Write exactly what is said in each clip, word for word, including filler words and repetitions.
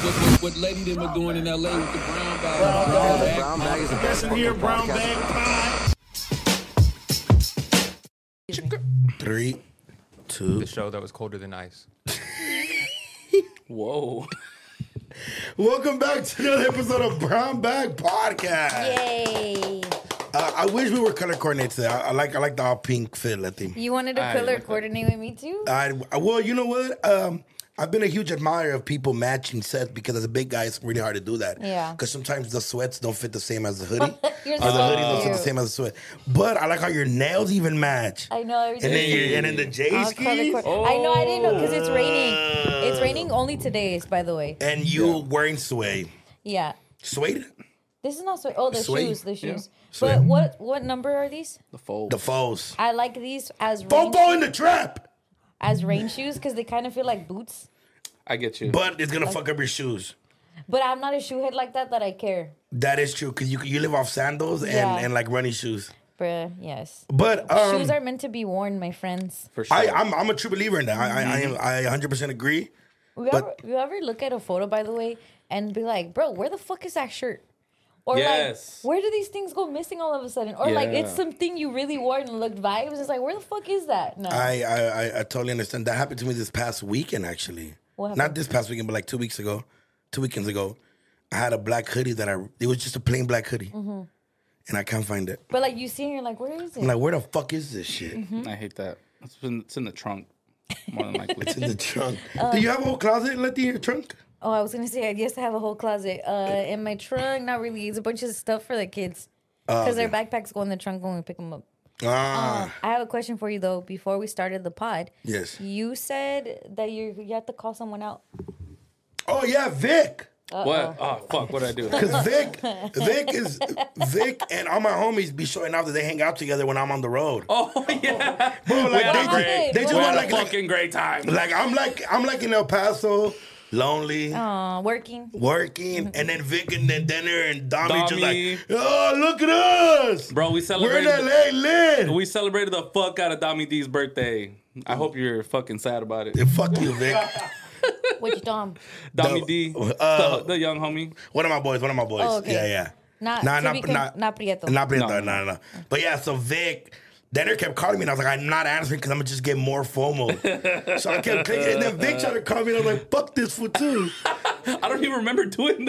what, what Lady them are doing in L A with the brown bag. Brown, brown bag. Brown bag is the best. Listen here, brown bag pie. Three, two. The show that was colder than ice. Whoa. Welcome back to another episode of Brown Bag Podcast. Yay! Uh, I wish we were color coordinated today. I, I like I like the all pink fit, Letty. You wanted to I color like that. coordinate with me too? I well, you know what? Um, I've been a huge admirer of people matching sets because as a big guy, it's really hard to do that. Yeah. Because sometimes the sweats don't fit the same as the hoodie. You're Or so the hoodie don't fit the cute. same as the sweat. But I like how your nails even match. I know. And then you and then the J I'll color skis. coord- I know. I didn't know because it's raining. It's raining only today, by the way. And you wearing suede. Yeah. Suede? This is not so. Oh, the Suede. shoes. The shoes. Suede. But what what number are these? The fold. The foes. I like these as rain, Fofo in the trap. as rain shoes because they kind of feel like boots. I get you. But it's gonna fuck up your shoes. But I'm not a shoe head like that that I care. That is true because you you live off sandals and, Yeah. and like running shoes. Bruh, yes. But um, Shoes are meant to be worn, my friends. For sure. I I'm I'm a true believer in that. I I, I am I one hundred percent agree. You But- ever, you ever look at a photo, by the way, and be like, bro, where the fuck is that shirt? Or Yes. like, where do these things go missing all of a sudden? Or like, it's Yeah. something you really wore and looked vibes. It's like, where the fuck is that? No. I, I I I totally understand. That happened to me this past weekend actually. What happened? Not this past weekend, but like two weeks ago, two weekends ago. I had a black hoodie that I it was just a plain black hoodie, Mm-hmm. and I can't find it. But like, you see it and you're like, where is it? I'm like, where the fuck is this shit? Mm-hmm. I hate that. It's in, it's in the trunk. More than likely. It's in the trunk. Uh, Do you have a whole closet let in your trunk? Oh, I was going to say, I guess I have a whole closet. Uh, in my trunk, not really. It's a bunch of stuff for the kids. Because their backpacks go in the trunk when we pick them up. Ah, Uh, I have a question for you, though, before we started the pod. yes. You said that you you have to call someone out. Oh yeah, Vic. What? Oh, fuck. What'd I do? Because Vic, Vic is Vic, and all my homies be showing out that they hang out together when I'm on the road. Oh, yeah. Bro, like We had they, a just, great, they just we want had like, a like fucking great time. like I'm like I'm like in El Paso, lonely, Aw, working. working, and then Vic and then Denner and Dommy just Dommy. like, oh look at us, Bro, we we're in celebrated L A, lit. we celebrated the fuck out of Dami D's birthday. I hope you're fucking sad about it. Yeah, fuck you, Vic. Which Dom? Dami The- D, uh, the, the young homie. One of my boys, one of my boys. Oh, okay. Yeah, yeah. Not, Nah, to not, be con- not, not Prieto. Not Prieto, no, No, no, no. But yeah, so Vic, Denner kept calling me, and I was like, I'm not answering because I'm gonna just get more FOMO. So I kept clicking, and then Vic tried to call me, and I was like, fuck this fool too. I don't even remember doing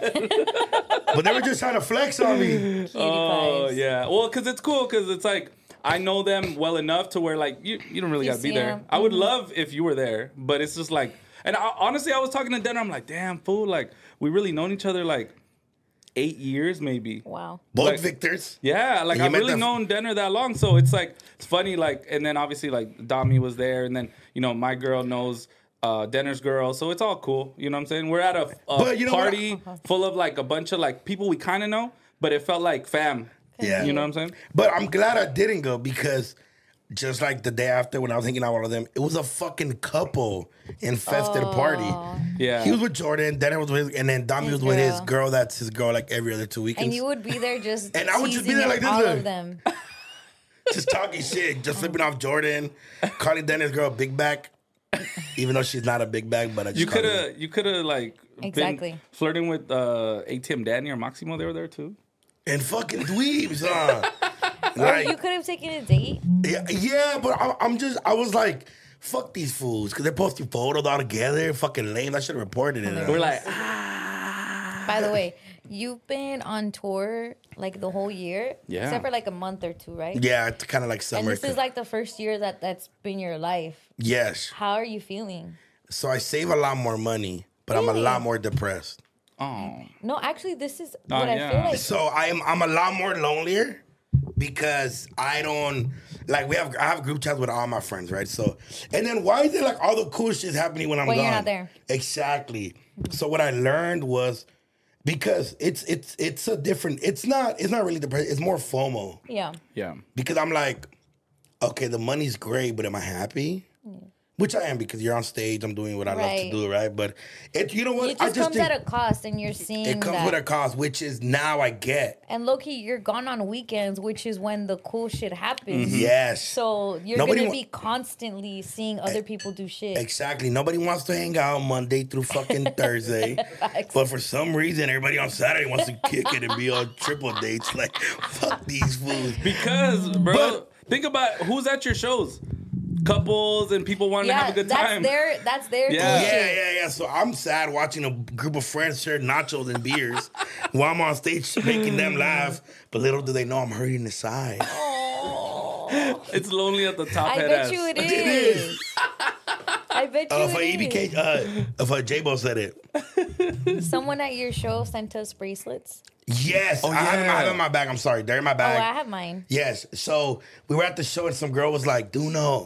that. But they were just trying to flex on me. Cutie Oh pies. yeah, well, because it's cool because it's like I know them well enough to where like you you don't really You got to be see there. 'em. I would Mhm. love if you were there, but it's just like, and I, honestly, I was talking to Denner. I'm like, damn fool, like we really known each other like eight years maybe. Wow. Both Like- Victors. Yeah, like And you I've met really them- known Denner that long, so it's like it's funny. Like, and then obviously like Dami was there, and then you know my girl knows uh, Denner's girl, so it's all cool. You know what I'm saying? We're at a, a But you know what? party full of like a bunch of like people we kind of know, but it felt like fam. Yeah. You know what I'm saying? But I'm glad I didn't go because just like the day after when I was hanging out with all of them, it was a fucking couple infested party. Yeah. He was with Jordan, Denner was with, and then Dommy His was with his girl. girl. That's his girl, like every other two weekends. And you would be there just And I would just be teasing there like this, all look. of them. Just talking shit, just flipping off Jordan, calling Denner's girl big back, even though she's not a big bag. But I just You called could her- have, you could have like Exactly. been flirting with uh, A T M Danny or Maximo. They were there too. and fucking dweebs, huh? Or like, you could have taken a date. yeah, yeah, but I, I'm just, I was like, fuck these fools because they're posting photos all together, fucking lame. I should have reported it. We're like, ah. By the way, you've been on tour like the whole year, Yeah. except for like a month or two, right? Yeah, it's kind of like And summer. this is like the first year that that's been your life. yes. How are you feeling? So I save a lot more money, but I'm a Really? lot more depressed. Oh, No, actually, this is Oh, what I yeah. feel like. So I'm I'm a lot more lonelier because I don't like we have I have group chats with all my friends, right? So and then why is it like all the cool shit happening when I'm When gone? you're not there. Exactly. So what I learned was because it's it's it's a different it's not it's not really depression, it's more FOMO. Yeah. yeah. Because I'm like, okay, the money's great, but am I happy? which I am because you're on stage. I'm doing what I love Right. to do, right? But it, you know what? It I just just comes think at a cost, and you're seeing it comes that. with a cost, which is now I get. And low-key, you're gone on weekends, which is when the cool shit happens. Yes. So you're Nobody gonna wa- be constantly seeing other people do shit. Exactly. Nobody wants to hang out Monday through fucking Thursday. Facts. But for some reason, everybody on Saturday wants to kick it and be on triple dates. Like, fuck these fools. Because, bro, But- think about who's at your shows. Couples and people wanting to Yeah, have a good that's time. their that's their Yeah. cool Yeah, shit. yeah, yeah. So I'm sad watching a group of friends share nachos and beers while I'm on stage making them laugh. But little do they know I'm hurting inside. It's lonely at the top. I head bet ass. you it It is. is. I bet you Uh, if a it E B K, is. uh, if a J-Bo said it. Someone at your show sent us bracelets. Yes. I, have them, I yeah. have them in my bag. I'm sorry. They're in my Oh, bag. I have mine. Yes. So we were at the show and some girl was like, Duno.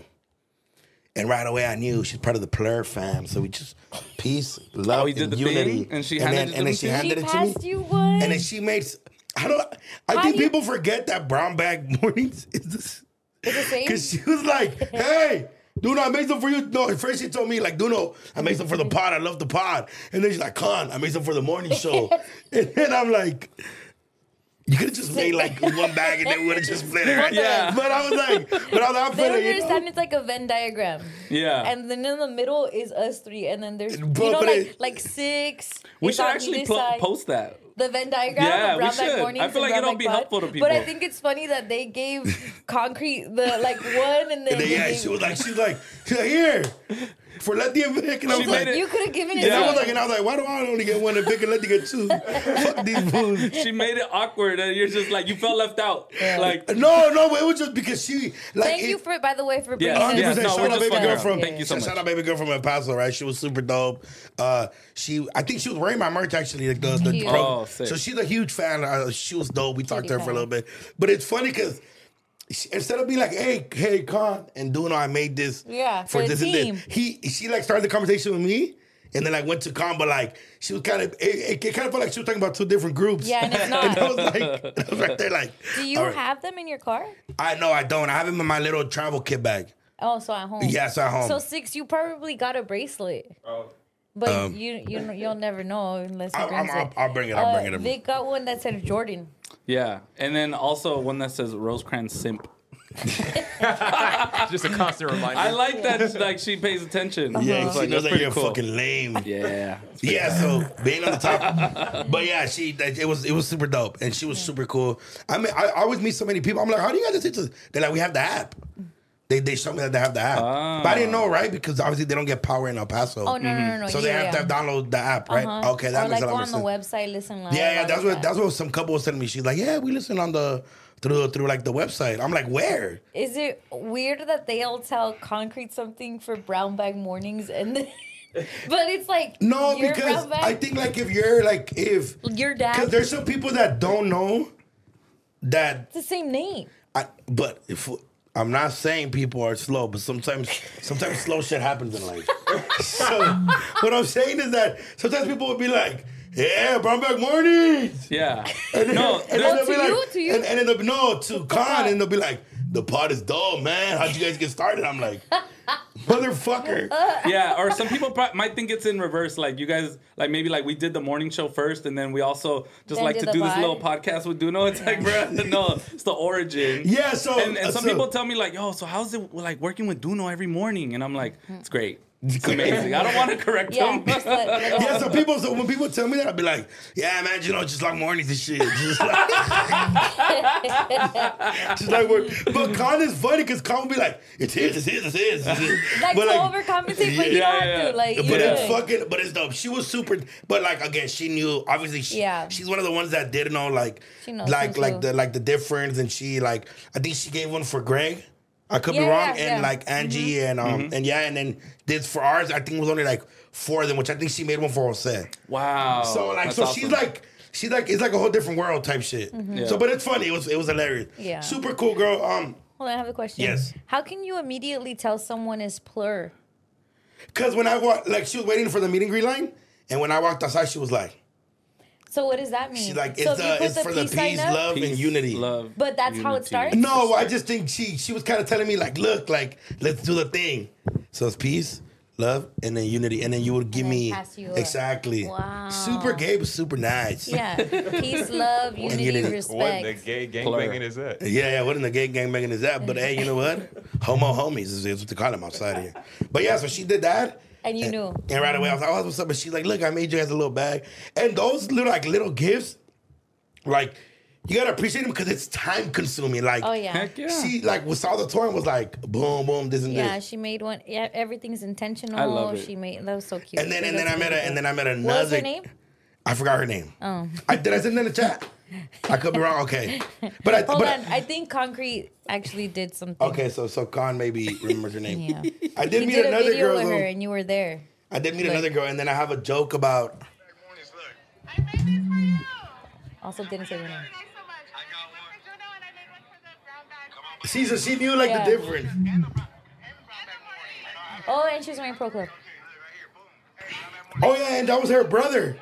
And right away I knew she's part of the Plur fam. So we just peace, love, Oh, you did and the unity. thing? And she and handed then, it to and then them she too? handed She it to me. passed you one. And then she made I don't I How think you- people forget that brown bag mornings is this Is it same? because she was like, hey, Duno, I made some for you. No, at first she told me, like, Duno, I made some for the pod. I love the pod. And then she's like, Con, I made some for the morning show. And then I'm like, you could have just made like one bag and then we would have just split it, right? Yeah. But I was like, but I was like, I'm They don't feeling, you know? understand. It's like a Venn diagram. Yeah. And then in the middle is us three, and then there's you But- know but like it- like six. we is should on actually this pl- side. post that. The Venn diagram Yeah, of we Brown Bag should. Mornings I feel and like Brown it'll Bag be Pod. helpful to But people. I think it's funny that they gave concrete the like one and then, And then, yeah, they, she was like, she was like, she's like, here, for Letty and Vic. And I She was made like, it- you could have given it. and I to was me. like, and I was like, why do I only get one and Vic and Letty get two? Fuck these fools. She made it awkward, and you're just like you felt left out. Like No, no, but it was just because she, like, Thank it, you for, by the way, for bringing Yeah, us yeah, one hundred percent. no, Shout we're out just baby fucking girl around. from Thank you so shout much. out baby girl from El Paso, right? She was super dope. Uh, she, I think she was wearing my merch actually. Like the, the Cute. pro- Oh, sick. so she's a huge fan. Uh, she was dope. We talked to her Cutie for a pie. little bit, but it's funny because instead of being like, "Hey, hey, Con," and doing, I made this, Yeah, for for the this and team. this. He, she like started the conversation with me. And then I went to Con, but like she was kind of, it, it kind of felt like she was talking about two different groups. Yeah, and it's and not. I was like, I was right there like, Do you all right. have them in your car? I know I don't. I have them in my little travel kit bag. Oh, so at home. Yes, at home. So six, you probably got a bracelet. But Um, you you you'll never know unless he I'll, brings I'll, it. I'll bring it. I'll bring it. Uh, Vic got one that said Jordan. yeah, and then also one that says Rosecrans simp. Just a constant reminder. I like that. Like she pays attention. Yeah, It's she like, knows that's that you're pretty cool. fucking lame. Yeah. Yeah, so being on the top, but yeah, she that, it was it was super dope, and she was super cool. I mean, I, I always meet so many people. I'm like, how do you guys get to? They're like, we have the app. They they show me that they have the app, but I didn't know, right? Because obviously they don't get power in El Paso. Oh no no no no. So yeah, they have yeah. to have download the app, right? Uh-huh. Okay, that or makes like a go lot on more the sense. website, listen live. Yeah, yeah, all that's of what that. that's what some couple was telling me. She's like, yeah, we listen on the through through like the website. I'm like, where? Is it weird that they'll tell Concrete something for Brown Bag Mornings and then, but it's like No, your because Brown Bag, I think like if you're like if your dad. because there's some people that don't know that It's the same name. I, but if I'm not saying people are slow, but sometimes sometimes slow shit happens in life. So what I'm saying is that sometimes people will be like, "Yeah, Brown Bag Mornings," Yeah. and then, No, and then Oh, they'll to be you? like, To you? and, and then they'll be no to Con, pod. and they'll be like, "The pod is dull, man. How'd you guys get started?" I'm like, "Motherfucker." yeah, or some people pro- might think it's in reverse. Like you guys, like maybe like we did the morning show first, and then we also just Then like did to the do this pod. little podcast with Duno. It's like, bro, no, it's the origin. Yeah, so And, and some so- people tell me like, yo, so how's it like working with Duno every morning? And I'm like, it's great. It's amazing. I don't want to correct Yeah, them. just let- let it Yeah, go. so people, so when people tell me that, I'll be like, yeah, man, you know, just like mornings and shit. Just like, just like we're, but Con is funny because Con will be like, it's his, it's his, it's his. It's his. like But to like, overcompensate, but you Yeah, don't yeah, have yeah. to. Like, but you it's good. fucking, but it's dope. She was super, but like again, she knew. Obviously, she, Yeah. she's one of the ones that didn't know, like, She knows like, too, like too. the like the difference, and she like, I think she gave one for Greg. I could be Yeah, wrong, yeah, and yeah. like Angie Mm-hmm. and um and yeah, and then this for ours, I think it was only like four of them, which I think she made one for Jose. Wow. So like, that's so awesome. she's like, she's like, it's like a whole different world type shit. Yeah. So, but it's funny. It was, it was hilarious. Yeah. Super cool girl. Um, Hold on, I have a question. Yes. How can you immediately tell someone is plur? cause when I walked, like, she was waiting for the meet and greet line, and when I walked outside, she was like, So what does that mean? she's like, so it's if you uh, put it's for the peace sign peace, up- love, and Peace, unity. love, But that's how it unity. starts? No, I just think she, she was kind of telling me like, look, like, let's do the thing. So it's peace, love, and then unity, and then you would give And then me pass you up. exactly. Wow. Super gay, but super nice. Yeah. Peace, love, unity, unity. What respect. the gay gang Plur. banging is that? Yeah, yeah. What in the gay gang banging is that? But hey, you know what? Homo homies is, is what they call them outside here. But yeah, so she did that. And you knew. And right away, I was like, oh, what's up? And she's like, look, I made you guys a little bag. And those little, like, little gifts, like, you got to appreciate them because it's time consuming. Like, Oh, yeah. Heck yeah. she, like, with all the touring was like, boom, boom, this and Yeah, this. she made one. Yeah, everything's intentional. I love it. She made that was so cute. And then, and then I met a, and then I met another. What was her name? I forgot her name. Oh, I, did I send it in the chat? I could be wrong. Okay. But I, hold but on. I think Concrete actually did something. okay, so, so Khan maybe remembers her name. Yeah. I did You meet did a another video girl. with though. her, and you were there. I did meet Like- another girl, and then I have a joke about. I made this for you. Also, didn't say her name. Thanks so much. I got one. Juno and I made one for the brown bag. She, so she knew like Yeah. the difference. Oh, and she was wearing Pro Club. Oh yeah, and that was her brother.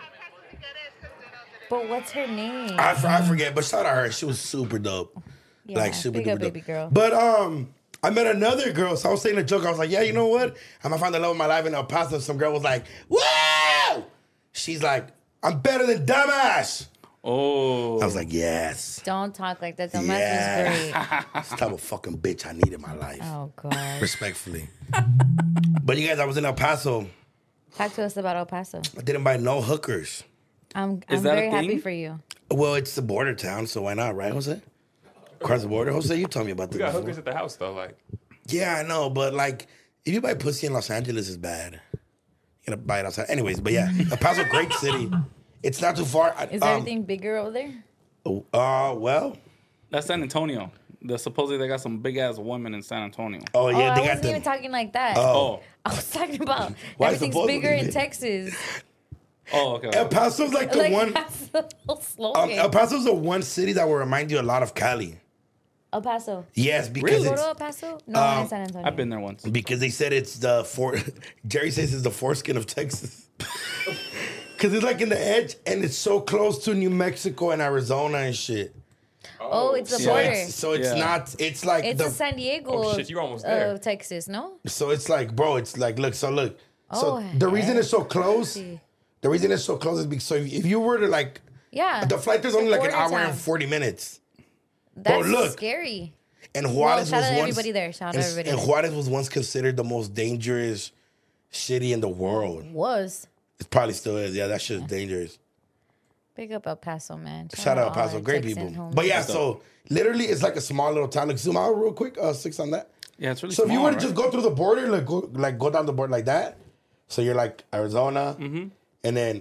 But what's her name? I, f- I forget, but shout out her. She was super dope. Yeah, like super big duper up, dope. baby girl. But um, I met another girl, so I was saying a joke. I was like, yeah, you know what? I'm gonna find the love of my life in El Paso. Some girl was like, whoa! She's like, I'm better than Dumbass. Oh. I was like, yes. Don't talk like that. Dumbass Yeah. was great. That's the type of fucking bitch I need in my life. Oh god. Respectfully. But you guys, I was in El Paso. Talk to us about El Paso. I didn't buy no hookers. I'm Is I'm that a very happy thing? for you. Well, it's the border town, so why not, right, Jose? Across the border, Jose, you told me about this. We got before. hookers at the house though. Like, Yeah, I know, but like, if you buy pussy in Los Angeles, is bad. You gotta buy it outside, anyways. But yeah, El Paso, great city. It's not too far. Is um, everything bigger over there? Uh, well, That's San Antonio. The supposedly they got some big ass women in San Antonio. oh Oh, yeah, I they got wasn't them. even talking like that. Oh. I was talking about Why everything's supposedly bigger in big? Texas. Oh, okay. El Paso's like the Like one. that's the whole Um, slogan. El Paso's the one city that will remind you a lot of Cali. El Paso. Yes, because Really? Go it's to El Paso? No, Um, in San Antonio. I've been there once. because they said it's the for. Jerry says it's the foreskin of Texas. Because it's like in the edge, and it's so close to New Mexico and Arizona and shit. Oh, it's the So border. it's, so it's Yeah. not. It's like It's the. the San Diego Oh, shit, you're almost there. of Texas, no? So it's like, bro, it's like, look, so look. So Oh, the reason heck. it's so close, See. the reason it's so close is because so if you were to like, Yeah. the flight there's It's a only like an border hour town. and forty minutes. That's look. scary. And Juarez Well, shout was out to once, everybody there. Shout out and, to everybody and there. Juarez was once considered the most dangerous city in the world. Was. It probably still is. Yeah, that shit's dangerous. Big up El Paso, man. Shout out El all Paso, our great Texan people. homies. But yeah, so literally it's like a small little town. Like zoom out real quick, uh, six on that. Yeah, it's really So if small, you were to right? just go through the border, like go like go down the border like that, so you're like Arizona, Mm-hmm. and then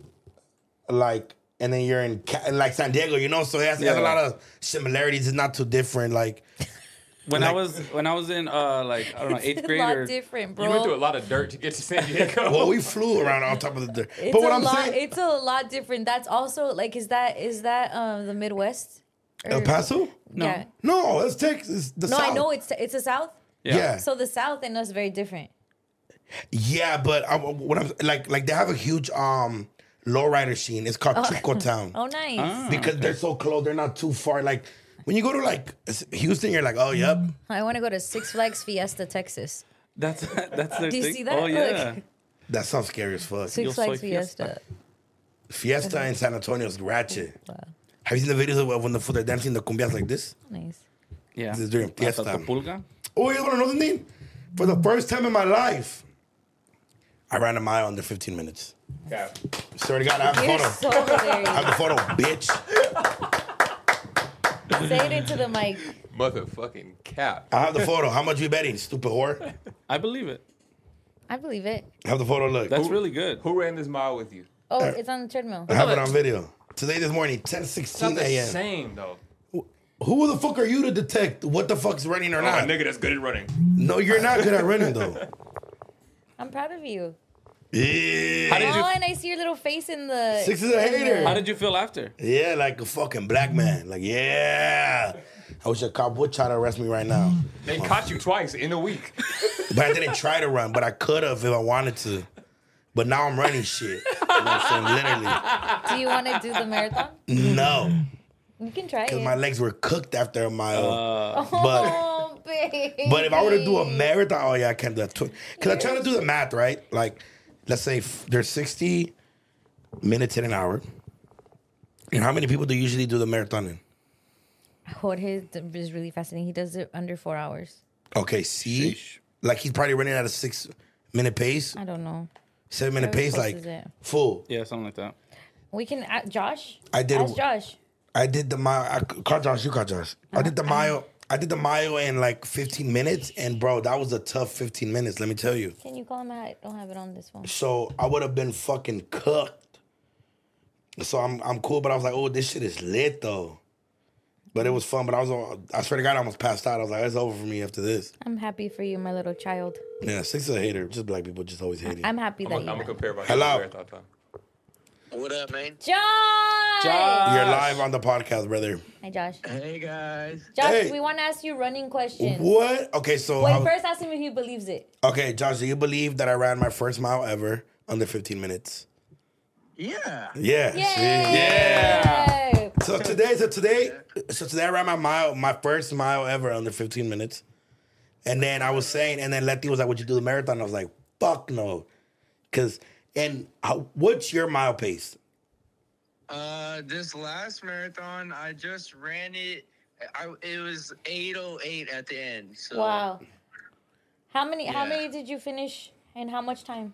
like and then you're in Ca- like San Diego, you know. So it has, it has a Yeah. lot of similarities. It's not too different. Like when I like- was when I was in uh like I don't know eighth It's a grade lot or different, bro. you went through a lot of dirt to get to San Diego. well, we flew around on top of the dirt. It's But what a I'm lot. saying, It's a lot different. That's also like, is that is that um the Midwest? Or- El Paso? No. Yeah. No, it's Texas. The No, South. I know it's it's the South. Yeah. yeah, So the South and us very different. but I, what I'm like, like they have a huge um lowrider scene. It's called Chico Town. Oh, nice. Ah. Because they're so close, they're not too far. Like when you go to like Houston, you're like, oh, yep. I want to go to Six Flags Fiesta, Texas. that's that's their Do you thing. see that? Oh yeah. Look. That sounds scary as fuck. Six Yo Flags soy Fiesta. Fiesta. Fiesta in San Antonio is ratchet. Wow. Have you seen the videos of when the fool they're dancing the cumbias like this? Nice. Yeah. This is during Hasta fiesta. Topolca. Oh, you want to know something? For the first time in my life, I ran a mile under fifteen minutes. Yeah. Swear to God, I have the You're photo. so I hilarious. have the photo, bitch. Say it into the mic. Motherfucking cap. I have the photo. How much you betting, stupid whore? I believe it. I believe it. I have the photo. Look, That's really good. Who ran this mile with you? Oh, it's on the treadmill. I have it on video. Today, this morning, ten It's sixteen not the a.m. same though. Who the fuck are you to detect what the fuck's running or Oh, a not? nigga that's good at running. No, you're not good at running though. I'm proud of you. Yeah. How did you Oh, and I see your little face in the. Six is a in the- hater. How did you feel after? Yeah, like a fucking black man. Like, yeah. I wish a cop would try to arrest me right now. They caught you twice in a week. But I didn't try to run, but I could have if I wanted to. But now I'm running shit. You know what I'm saying? Literally. Do you want to do the marathon? No. You can try Because it. my legs were cooked after a mile. Uh, but Oh, it. But if I were to do a marathon, oh yeah, I can't do that. Because I'm trying to do the math, right? Like, let's say f- there's sixty minutes in an hour. And how many people do you usually do the marathon in? Jorge is really fascinating. He does it under four hours. Okay, see? Like, he's probably running at a six minute pace, I don't know. seven minute However pace, close like, is it? full. Yeah, something like that. We can uh, Josh. I did- Ask Josh. I did the mile. I call Josh. You call Josh. I did the mile. I did the mile in like fifteen minutes, and bro, that was a tough fifteen minutes. Let me tell you. Can you call him? I don't have it on this phone. So I would have been fucking cooked. So I'm I'm cool, but I was like, oh, this shit is lit though. But it was fun. But I was, all- I swear to God, I almost passed out. I was like, it's over for me after this. I'm happy for you, my little child. Yeah, six is a hater. Just black people just always hate it. I'm happy I'm that gonna you. I'm compare my Hello. marathon time. What up, man? Josh. Josh. You're live on the podcast, brother. Hi, Josh. Hey, guys. Josh, Hey. we want to ask you running questions. What? Okay, so Wait, I was- first ask him if he believes it. okay, Josh, do you believe that I ran my first mile ever under fifteen minutes? Yeah. Yeah. Yay! See? Yeah. So today, so today, so today I ran my mile, my first mile ever under fifteen minutes. And then I was saying, and then Letty was like, would you do the marathon? I was like, fuck no. Cause, and how, what's your mile pace? Uh, this last marathon, I just ran it. I it was eight oh eight at the end. So, Wow. How many? How Yeah. many did you finish? And how much time?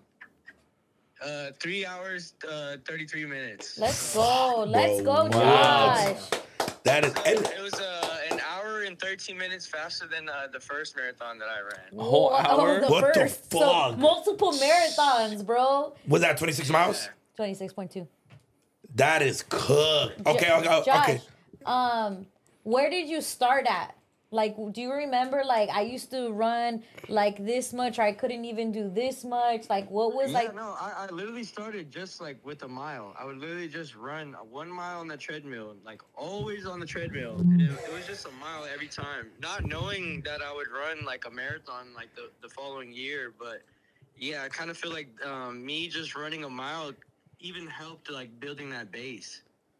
Uh, three hours, uh, thirty-three minutes. Let's go. Let's Bro, go, wow. Josh. That is, and, It was uh, an hour and thirteen minutes faster than uh, the first marathon that I ran. A whole Whoa, hour? the What the first. So, fuck? multiple marathons, bro. was that twenty-six miles? twenty-six point two. That is cooked. Okay, okay, Josh, okay. um, where did you start at? Like, do you remember, like, I used to run, like, this much, or I couldn't even do this much? Like, what was, Yeah, like... no, I, I literally started just like with a mile. I would literally just run one mile on the treadmill, like always on the treadmill. And it, it was just a mile every time, not knowing that I would run like a marathon like the, the following year. But yeah, I kind of feel like um, me just running a mile even helped like building that base.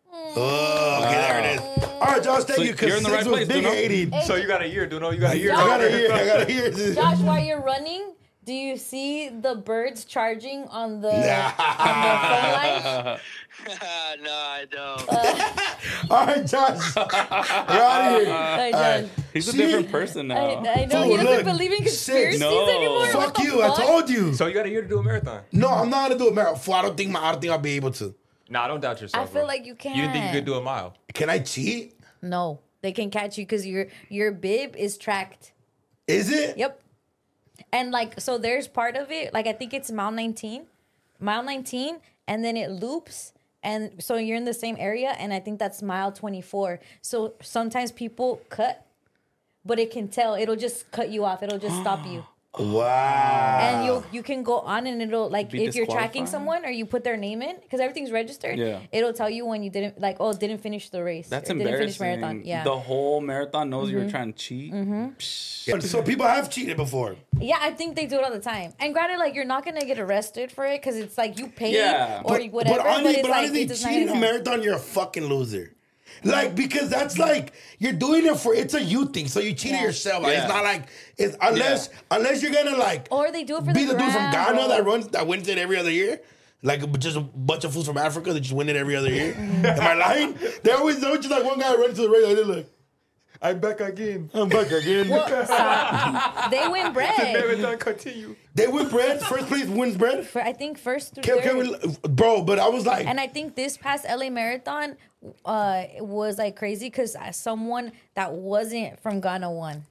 Oh, okay, there it is. All right, Josh, thank So you. Because you're in the six right was place, big Duno. eighty. Hey, So you got a year, Duno. You got a year. I gotta hear. I gotta hear this. Josh, while you're running, do you see the birds charging on the, on the phone line? No, I don't. All right, Josh. We're out of here. Hey, All right. Josh. He's a See? different person now. I, I know Fool, he doesn't look, believe in six. conspiracies No. anymore. What Fuck the you. I fuck? told you. So you got a year to do a marathon. No, I'm not gonna do a marathon. I don't think my, I don't think I'll be able to. Nah, don't doubt yourself. I feel bro. like you can. You didn't think you could do a mile? Can I cheat? No, they can catch you because your your bib is tracked. Is it? Yep. And like, so there's part of it, like I think it's mile nineteen, mile nineteen, and then it loops. And so you're in the same area, and I think that's mile twenty-four. So sometimes people cut, but it can tell. It'll just cut you off. It'll just stop you. Wow. And you you can go on, and it'll, like, Be if you're tracking disqualified? someone or you put their name in, because everything's registered, Yeah. it'll tell you when you didn't, like, oh, didn't finish the race. That's or didn't finish embarrassing. marathon. Yeah. The whole marathon knows Mm-hmm. you were trying to cheat. Yeah, so people have cheated before. Yeah, I think they do it all the time. And granted, like, you're not gonna get arrested for it because it's like you paid Yeah. or But, whatever. but But, honestly, it's but like honestly it does not cheating in a even- marathon, you're a fucking loser. Like, because that's like you're doing it for it's a you thing. So you cheated Yeah. yourself. Like, Yeah. It's not like it's unless unless you're gonna like Or they do it for be the the dude from gram, Ghana bro. that runs that wins it every other year. Like just a bunch of fools from Africa that just win it every other year. Mm-hmm. Am I lying? They always know just like one guy runs to the race. They're like, I'm back again. I'm back again. Well, stop. They win bread. Marathon continue. They win bread. First place wins bread. For, I think first through Can, third. can we, bro, but I was like, And I think this past L A Marathon uh, was like crazy because someone that wasn't from Ghana won.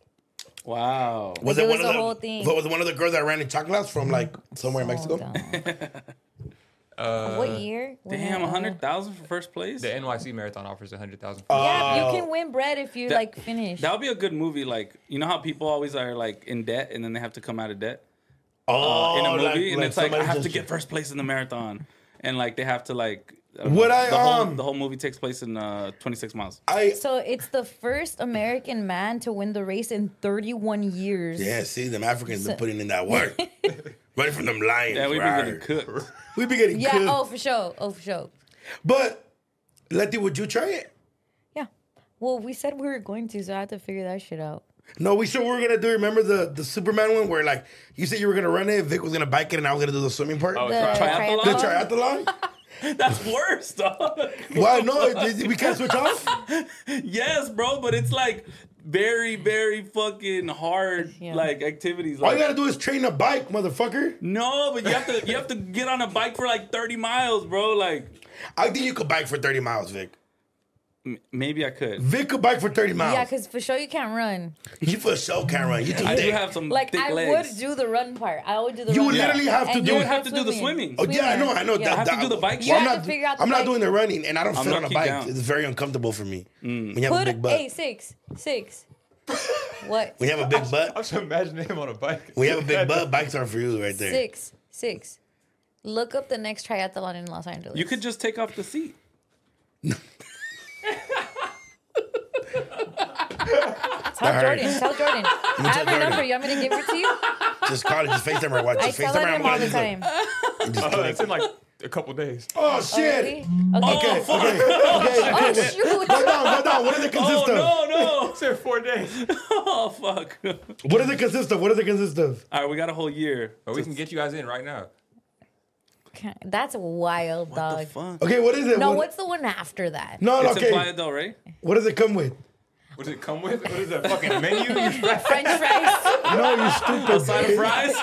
Wow. was it it was one the of the whole thing. Was it one of the girls that ran in chocolates from like somewhere in So Mexico? dumb. Uh, What year? When Damn, it- a hundred thousand for first place. The N Y C marathon offers a hundred thousand. Yeah, Oh. you can win bread if you That- like finish. That would be a good movie. Like, you know how people always are like in debt and then they have to come out of debt Oh, in a movie, like- and like it's like I somebody have to just- get first place in the marathon, and like they have to like. I don't Would know, I, The whole, um, the whole movie takes place in uh, twenty-six miles. I So it's the first American man to win the race in thirty-one years. yeah, see them Africans been putting in that work. Right from them lions. Yeah, we've been right. getting cooked. We be getting Yeah, cooked. oh, for sure. Oh, for sure. But Letty, would you try it? Yeah. Well, we said we were going to, so I had to figure that shit out. No, we said we were gonna do. Remember the the Superman one where like you said you were gonna run it, Vic was gonna bike it, and I was gonna do the swimming part. Oh, The Triathlon? The triathlon. triathlon. That's worse, dog. Why no? it- We can't switch off. Yes, bro, but it's like very, very fucking hard, Yeah. like activities. All Like, you gotta do is train a bike, motherfucker. no, but you have to you have to get on a bike for like thirty miles, bro. Like, I think you could bike for thirty miles, Vic. m- maybe I could. Vic could bike for thirty miles. Yeah, because for sure you can't run. you for sure can't run. You too I do thick. have some Like thick I legs. would do the run part. I would do the. You run would part. literally have to And do you it. would have to do the swimming. Oh yeah, I know, I know. Yeah. That, have to that- do the bike well, shit. I'm You have not, to figure out the I'm not bike. doing the running, and I don't I'm fit on a low-key bike. down. It's very uncomfortable for me. When you have a Put big butt. a six, six. What? When you have a big butt. I'm just imagining him on a bike. When you have a big butt, bikes aren't for you right there. Six, six. Look up the next triathlon in Los Angeles. You could just take off the seat. tell All right. Jordan. Tell Jordan. I tell have your Jordan. number. You want me to give it to you? Just call it, just FaceTime her. Watch, I just tell FaceTime her. him I'm all gonna the just like- time. just Oh, click. it's in like a couple days. Oh Oh, shit. really? Okay, Okay. okay, okay, okay. Oh shoot! Go down, go down. What does it consist of? Oh no, It's in four days. no! Oh fuck! What does it consist of? What does it consist of? All right, we got a whole year. But we can get you guys in right now. That's wild, What dog. the fuck? Okay, what is it? No, What- what's the one after that? No, no, It's in Playa okay. del Rey. What does it come with? What does it come with? What is that fucking menu? You French fries. No, you stupid. Side of fries.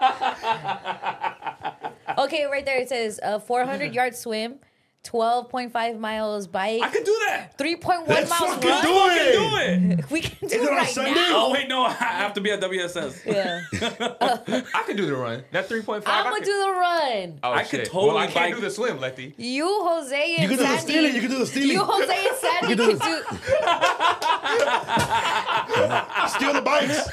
Okay, right there it says a four hundred yard swim, twelve point five miles bike, I could do that. three point one Let's miles fucking run. do it. Do it. We can do Is it it on right Sunday? now. Oh wait, no, I have to be at W S S. Yeah. I can do the run. That three point five. I'm gonna do the run. Oh, I could shit. totally Well, I can't bike- do the swim, Lefty. You, Jose, and You can do the Sandy. stealing. You can do the stealing. You, Jose, and Sandy You can can do. do Steal the bikes.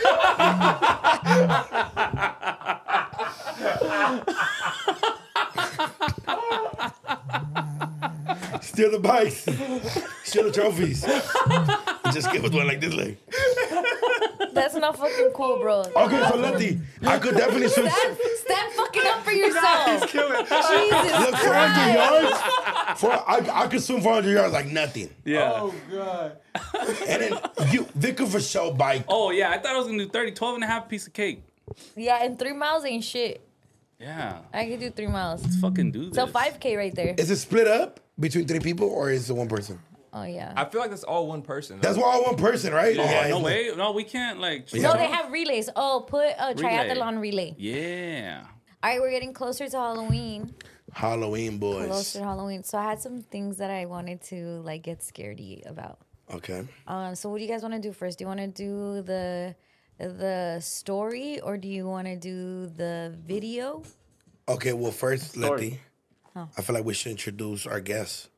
Steal the bikes. Steal the trophies. Just give us one like this, like. That's not fucking cool, bro. Okay, so Letty, I could definitely swim. Stand, stand fucking up for yourself. Kill it. Jesus Look, four hundred Christ. yards. For I, I could swim four hundred yards like nothing. Yeah. Oh god. And then you, Vic could for sure bike. Oh yeah, I thought I was gonna do thirty, twelve and a half piece of cake. Yeah, and three miles ain't shit. Yeah, I can do three miles. let's fucking do this. So five K right there. Is it split up between three people or is it one person? Oh yeah. I feel like that's all one person. That's why all one person, right? Oh, Yeah, no it's way, no, we can't like. No, they have relays. Oh, put a triathlon relay. Yeah. All right, we're getting closer to Halloween. Halloween boys. Closer to Halloween. So I had some things that I wanted to like get scaredy about. Okay. Um, so what do you guys want to do first? Do you want to do the the story or do you want to do the video? Okay, well, first, Story. Letty, I feel like we should introduce our guests.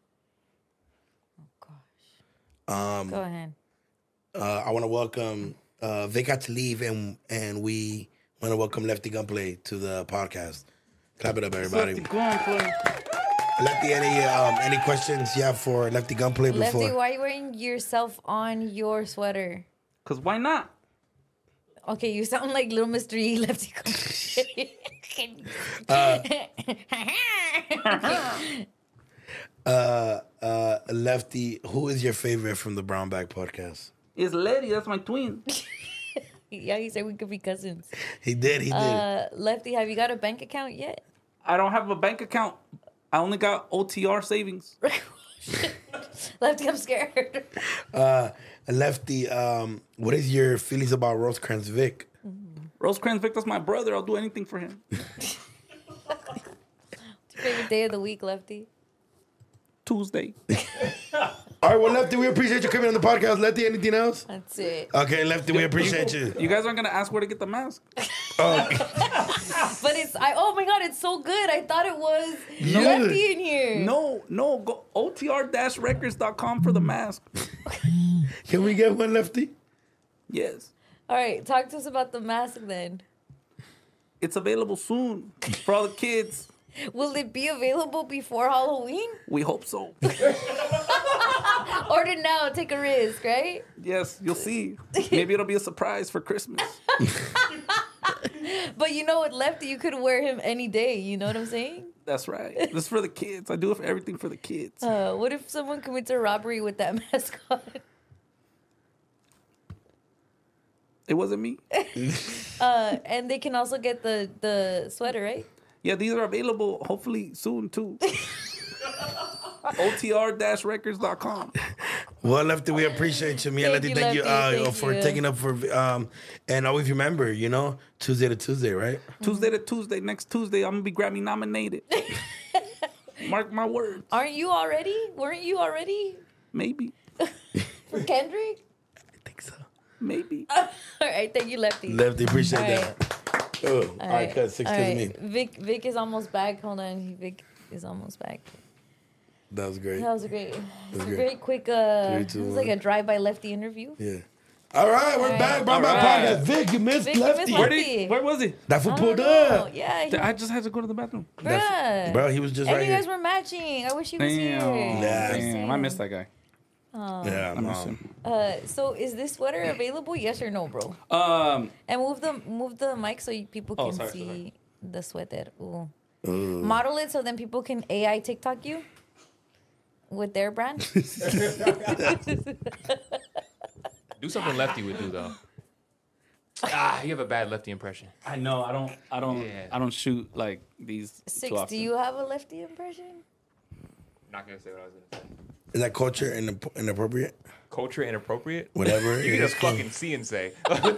Um, Go ahead. Uh, I want to welcome, uh, Vic had to leave, and and we want to welcome Lefty Gunplay to the podcast. Clap it up, everybody. Lefty Gunplay. Lefty, any um, any questions you have for Lefty Gunplay before? Lefty, why are you wearing yourself on your sweater? Cause why not? Okay, you sound like Little Mister E. Lefty. uh, uh, Lefty, who is your favorite from the Brown Bag podcast? It's Letty. That's my twin. Yeah, he said we could be cousins. He did, he did. Uh, Lefty, have you got a bank account yet? I don't have a bank account. I only got O T R savings. Lefty, I'm scared. Uh, Lefty, um, what is your feelings about Rosecrans Vic? Rosecrans Vic, that's my brother. I'll do anything for him. Favorite day of the week, Lefty? Tuesday. All right, well, Lefty, we appreciate you coming on the podcast. Lefty, anything else? That's it. Okay, Lefty, we appreciate you. You guys aren't gonna ask where to get the mask. But it's I. Oh my god, it's so good. I thought it was Yeah. Lefty in here. No, no. Go O T R records dot com for the mask. Can we get one, Lefty? Yes. All right, talk to us about the mask then. It's available soon for all the kids. Will it be available before Halloween? We hope so. Order now, take a risk, right? Yes, you'll see. Maybe it'll be a surprise for Christmas. But you know what, Lefty, you could wear him any day. You know what I'm saying? That's right. This is for the kids. I do it for everything for the kids. Uh, what if someone commits a robbery with that mask on? It wasn't me. Uh, and they can also get the the sweater, right? Yeah, these are available hopefully soon too. O T R records dot com. Well, Lefty, we appreciate you, man. Thank Lefty, you, thank you, Lefty. uh, Thank for you. taking up for um, and always remember, you know, Tuesday to Tuesday, right? Tuesday to Tuesday, next Tuesday, I'm gonna be Grammy nominated. Mark my words. Aren't you already? Weren't you already Maybe. for Kendrick? I think so. Maybe. All right, thank you, Lefty. Lefty, appreciate All that. right. Oh, all right, cut six All to right. me. Vic, Vic is almost back. Hold on, Vic is almost back. That was great. That was a great, it's a great. very quick. Uh, Three, it two, was like one. a drive-by Lefty interview. Yeah. All right, we're All back. right. Brown Bag All right. Podcast. Vic, you missed Vic, you Lefty. missed Where, Lefty. did he, where was he? That fool I pulled don't know. up. Yeah, he, I just had to go to the bathroom. bruh. Bro, he was just and right you guys here. were matching. I wish he was Damn. here. Yeah. Damn. I missed that guy. Yeah, I miss no. him. Uh, so is this sweater available? Yes or no, bro? Um, And move the move the mic so you, people Oh, can sorry, see sorry. the sweater. Ooh. Model it so then people can A I TikTok you with their brand. Do something Lefty would do though. Ah, you have a bad Lefty impression. I know. I don't. I don't. Yeah. I don't shoot like these. Six, too often. do you have a Lefty impression? Not gonna say what I was gonna say. Is that culture in- inappropriate? Culture inappropriate. Whatever. You it can is. just fucking see and say.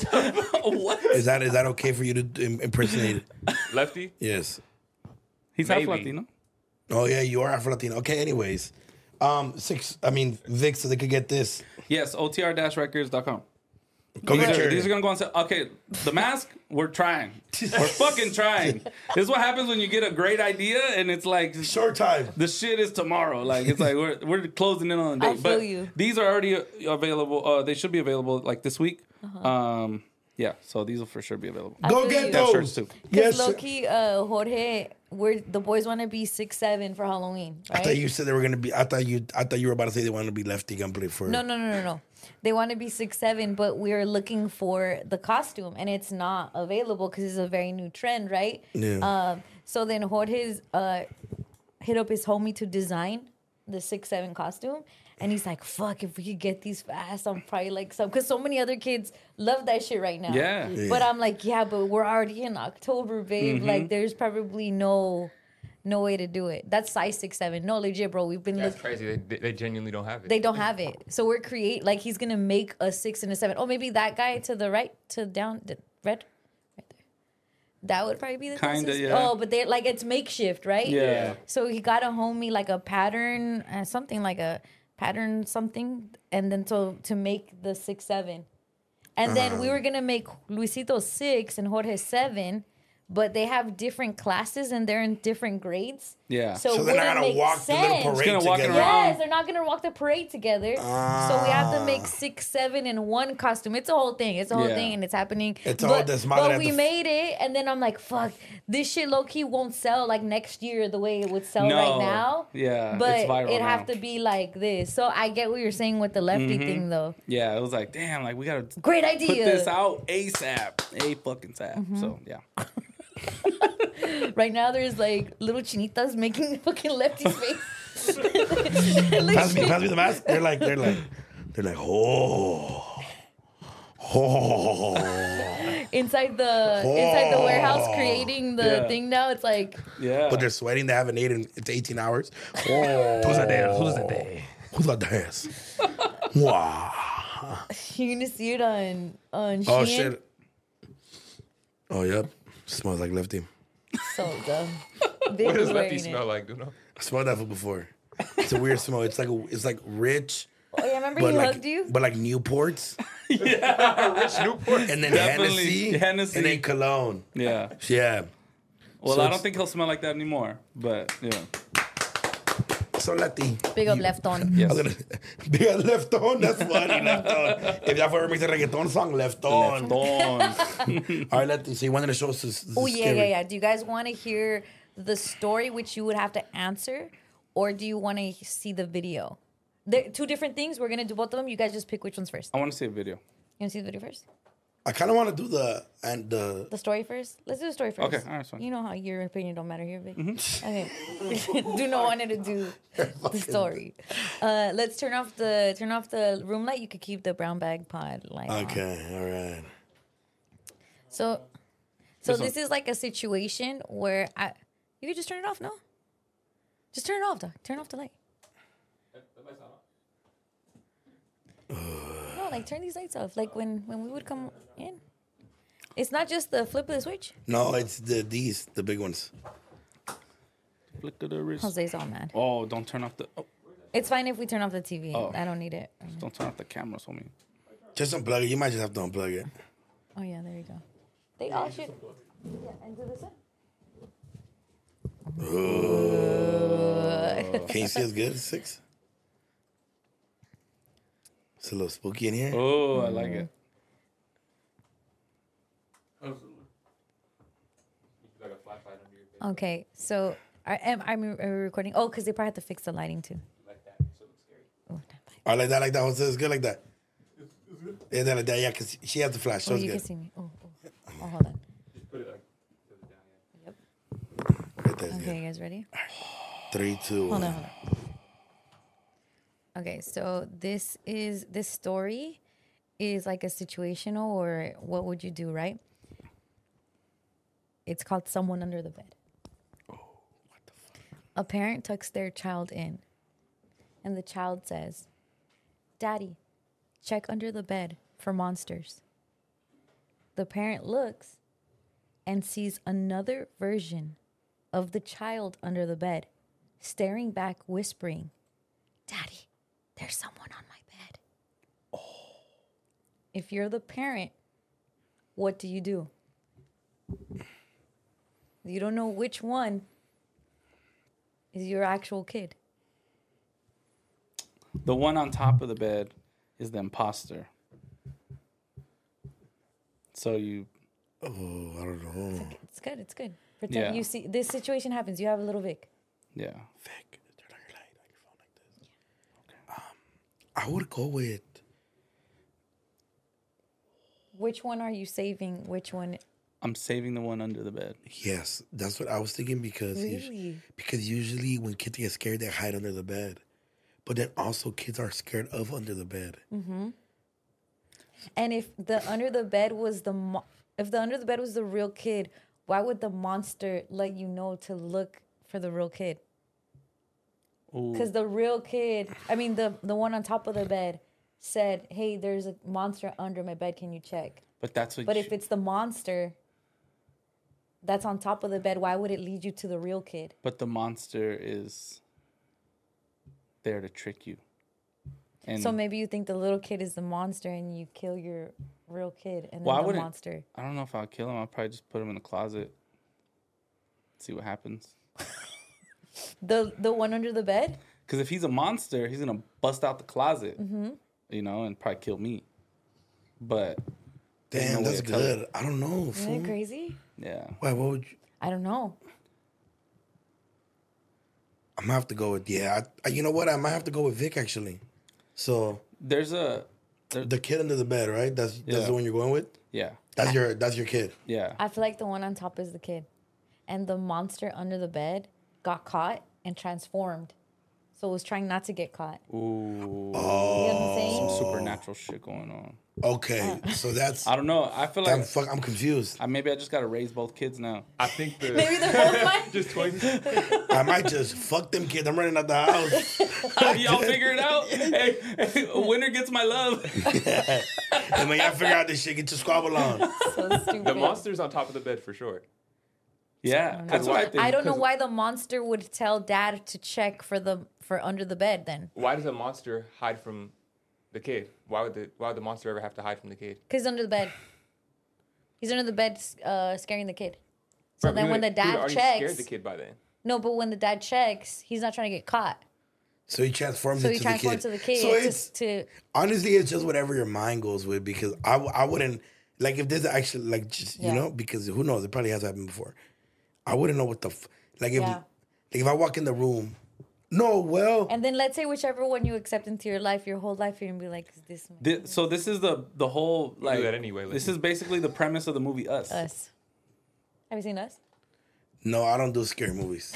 What? Is that is that okay for you to im- impersonate it? Lefty. Yes. He's half Maybe. Latino. Oh yeah, you are Afro Latino. Okay, anyways. Um, six. I mean, Vic, so they could get this. Yes, O T R records dot com. Go These get are, your. these are gonna go on sale. Okay, the mask, we're trying. We're fucking trying. This is what happens when you get a great idea and it's like short time. the shit is tomorrow. Like it's like we're we're closing in on the I date. feel But you. these are already available. Uh, they should be available like this week. Uh-huh. Um, yeah, so these will for sure be available. I Go feel get you. They have those. shirts too. Because Yes. low sir. key, uh, Jorge, we're, the boys want to be six seven for Halloween, I thought right? you said they were gonna be. I thought you. I thought you were about to say they wanted to be lefty complete for. No, no, no, no, no. They want to be six seven, but we're looking for the costume, and it's not available because it's a very new trend, right? Yeah. Um. So then Jorge's uh hit up his homie to design the six seven costume, and he's like, "Fuck, if we could get these fast, I'm probably like some." Because so many other kids love that shit right now. Yeah. But I'm like, yeah, but we're already in October, babe. Mm-hmm. Like, there's probably no. No way to do it. That's size six seven. No, legit, bro. We've been That's looking. crazy. They, they genuinely don't have it. They don't have it. So we're create like he's gonna make a six and a seven. Oh, maybe that guy to the right, to down, the red, right there. That would probably be the Kinda, closest. yeah. Oh, but they like it's makeshift, right? Yeah. So he got a homie like a pattern, uh, something like a pattern something, and then to to make the six seven, and then we were gonna make Luisito six and Jorge seven. But they have different classes and they're in different grades. Yeah. So, So they're not wouldn't gonna make walk the little sense. parade Just gonna walk together. around. Yes, they're not gonna walk the parade together. So we have to make six, seven in one costume. It's a whole thing. It's a whole Yeah. thing, and it's happening. It's but, all this mother But at we the- made it, and then I'm like, fuck, this shit low key won't sell like next year the way it would sell No. right now. Yeah, but it's viral it now. have to be like this. So I get what you're saying with the lefty Mm-hmm. thing, though. Yeah, it was like, damn, like we gotta Great put idea. this out ASAP. A fucking sap. Mm-hmm. So yeah. Right now, there's like little chinitas making fucking lefty's face. Like, Pass me, pass me the mask. They're like, they're like, they're like, oh, oh. inside the inside the warehouse creating the Yeah. thing now. It's like Yeah. But they're sweating. They haven't eaten. It's eighteen hours. Oh, Who's that there? Who's that there? who's that dance? Wow. you're gonna see it on on Oh Shein. shit. Oh yep. Smells like lefty. So dumb. Big What does was Lefty wearing smell it. like? Do you know? I smelled that food before. It's a weird smell. It's like a, it's like rich, Oh yeah, remember but he like hugged you? but like Newports, Rich Newport. and then Definitely Hennessy, Hennessy. and then cologne. Yeah. Yeah. Well, So I it's- don't think he'll smell like that anymore. But yeah. So lefty. Big up left on. Yes. I'm gonna be a left on. That's funny. Left on. If y'all ever makes a reggaeton song, left on. Dawn. All right, lefty. So you wanted to show us this? this Oh yeah, scary- yeah, yeah. Do you guys want to hear the story which you would have to answer, or do you want to see the video? They're two different things. We're gonna do both of them. You guys just pick which one's first. I want to see a video. You wanna see the video first? I kind of want to do the and the. The story first? Let's do the story first. Okay, all right, that's fine. You know how your opinion don't matter here, Vic. Mm-hmm. Okay. Do not wanted to do the story. Uh, let's turn off the turn off the room light. You could keep the brown bag pod light on. Okay. All right. So, so This this one. is like a situation where I, you could just turn it off. No, just turn it off, dog. Turn off the light. No, like turn these lights off. Like when when we would come in, it's not just the flip of the switch. No, it's the these the big ones. Flick of the wrist. Jose's all mad. Oh, don't turn off the. Oh, It's fine if we turn off the T V. Oh. I don't need it. don't turn off the cameras, homie. Just unplug it. You might just have to unplug it. Oh yeah, there you go. They all should. Yeah, and do this. Can you see us good? Six. It's a little spooky in here. Oh, I like it. Okay, so I am I'm are we recording. Oh, because they probably have to fix the lighting too. Oh, I like that, like that. What's it's good like that. Yeah, that, like that. Yeah, because she has the flash, so oh it's you good. can see me. Oh, oh, oh hold on. Right there, it's Okay, you guys ready? good. Three, two, Hold one. on, hold on. Okay, so this is this story is like a situational or what would you do, right? It's called Someone Under the Bed. Oh, what the fuck? A parent tucks their child in, and the child says, "Daddy, check under the bed for monsters." The parent looks and sees another version of the child under the bed, staring back, whispering, "Daddy, there's someone on my bed." Oh. If you're the parent, what do you do? You don't know which one is your actual kid. The one on top of the bed is the imposter. So you, Oh, I don't know. It's good. It's good. Pretend Yeah. you see this situation happens. You have a little Vic. yeah. Vic, turn on your light on your phone like this. Um, I would go with. Which one are you saving? Which one? I'm saving the one under the bed. Yes, that's what I was thinking because us- Really? because usually when kids get scared, they hide under the bed, but then also kids are scared of under the bed. And if the under the bed was the mo- if the under the bed was the real kid, why would the monster let you know to look for the real kid? Because the real kid, I mean the the one on top of the bed, said, "Hey, there's a monster under my bed. Can you check?" But that's what. But you, if it's the monster that's on top of the bed, why would it lead you to the real kid? but the monster is there to trick you. And So maybe you think the little kid is the monster and you kill your real kid and then Well, I the wouldn't- monster. I don't know if I'll kill him. I'll probably just put him in the closet. See what happens. The the one under the bed? Because if he's a monster, he's gonna bust out the closet, Mm-hmm. you know, and probably kill me. But there's Damn, no way that's to tell good. it. I don't know. Isn't Fool. it crazy? Yeah. Why? What would you? I don't know. I'm gonna have to go with yeah. I, I, you know what? I might have to go with Vic actually. So There's a. There, the kid under the bed, right? That's that's Yeah. the one you're going with. yeah. That's your that's your kid. Yeah. I feel like the one on top is the kid. And the monster under the bed got caught and transformed. So it was trying not to get caught. Ooh. You know what I'm saying? Some supernatural shit going on. Okay, so that's I don't know. I feel I'm like fuck. I'm confused. I, maybe I just gotta raise both kids now. I think the Maybe the whole might. just twins. I might just fuck them kids. I'm running out the house. Y'all figure it out. Hey, hey, a winner gets my love. And when y'all figure out this shit, get your squabble on. So stupid. The monster's on top of the bed for sure. Yeah, that's what I think. I don't know why the monster would tell dad to check for the for under the bed then. Why does a monster hide from the kid? Why would the Why would the monster ever have to hide from the kid? Because under the bed. He's under the bed uh, scaring the kid. So Right, but then he when the would- he would dad already checks. scared the kid by then. No, but when the dad checks, he's not trying to get caught. So he transforms So he into transforms the to kid. the kid So to, it's to honestly, it's just whatever your mind goes with because I, w- I wouldn't like if this actually like just you Yeah. know because who knows it probably has happened before. I wouldn't know what the f- like if Yeah. like if I walk in the room. No, well, and then let's say whichever one you accept into your life, your whole life, you're gonna be like, is this my Thi- so this is the the whole like. that anyway, This listen. is basically the premise of the movie Us. us? Have you seen us? no, I don't do scary movies.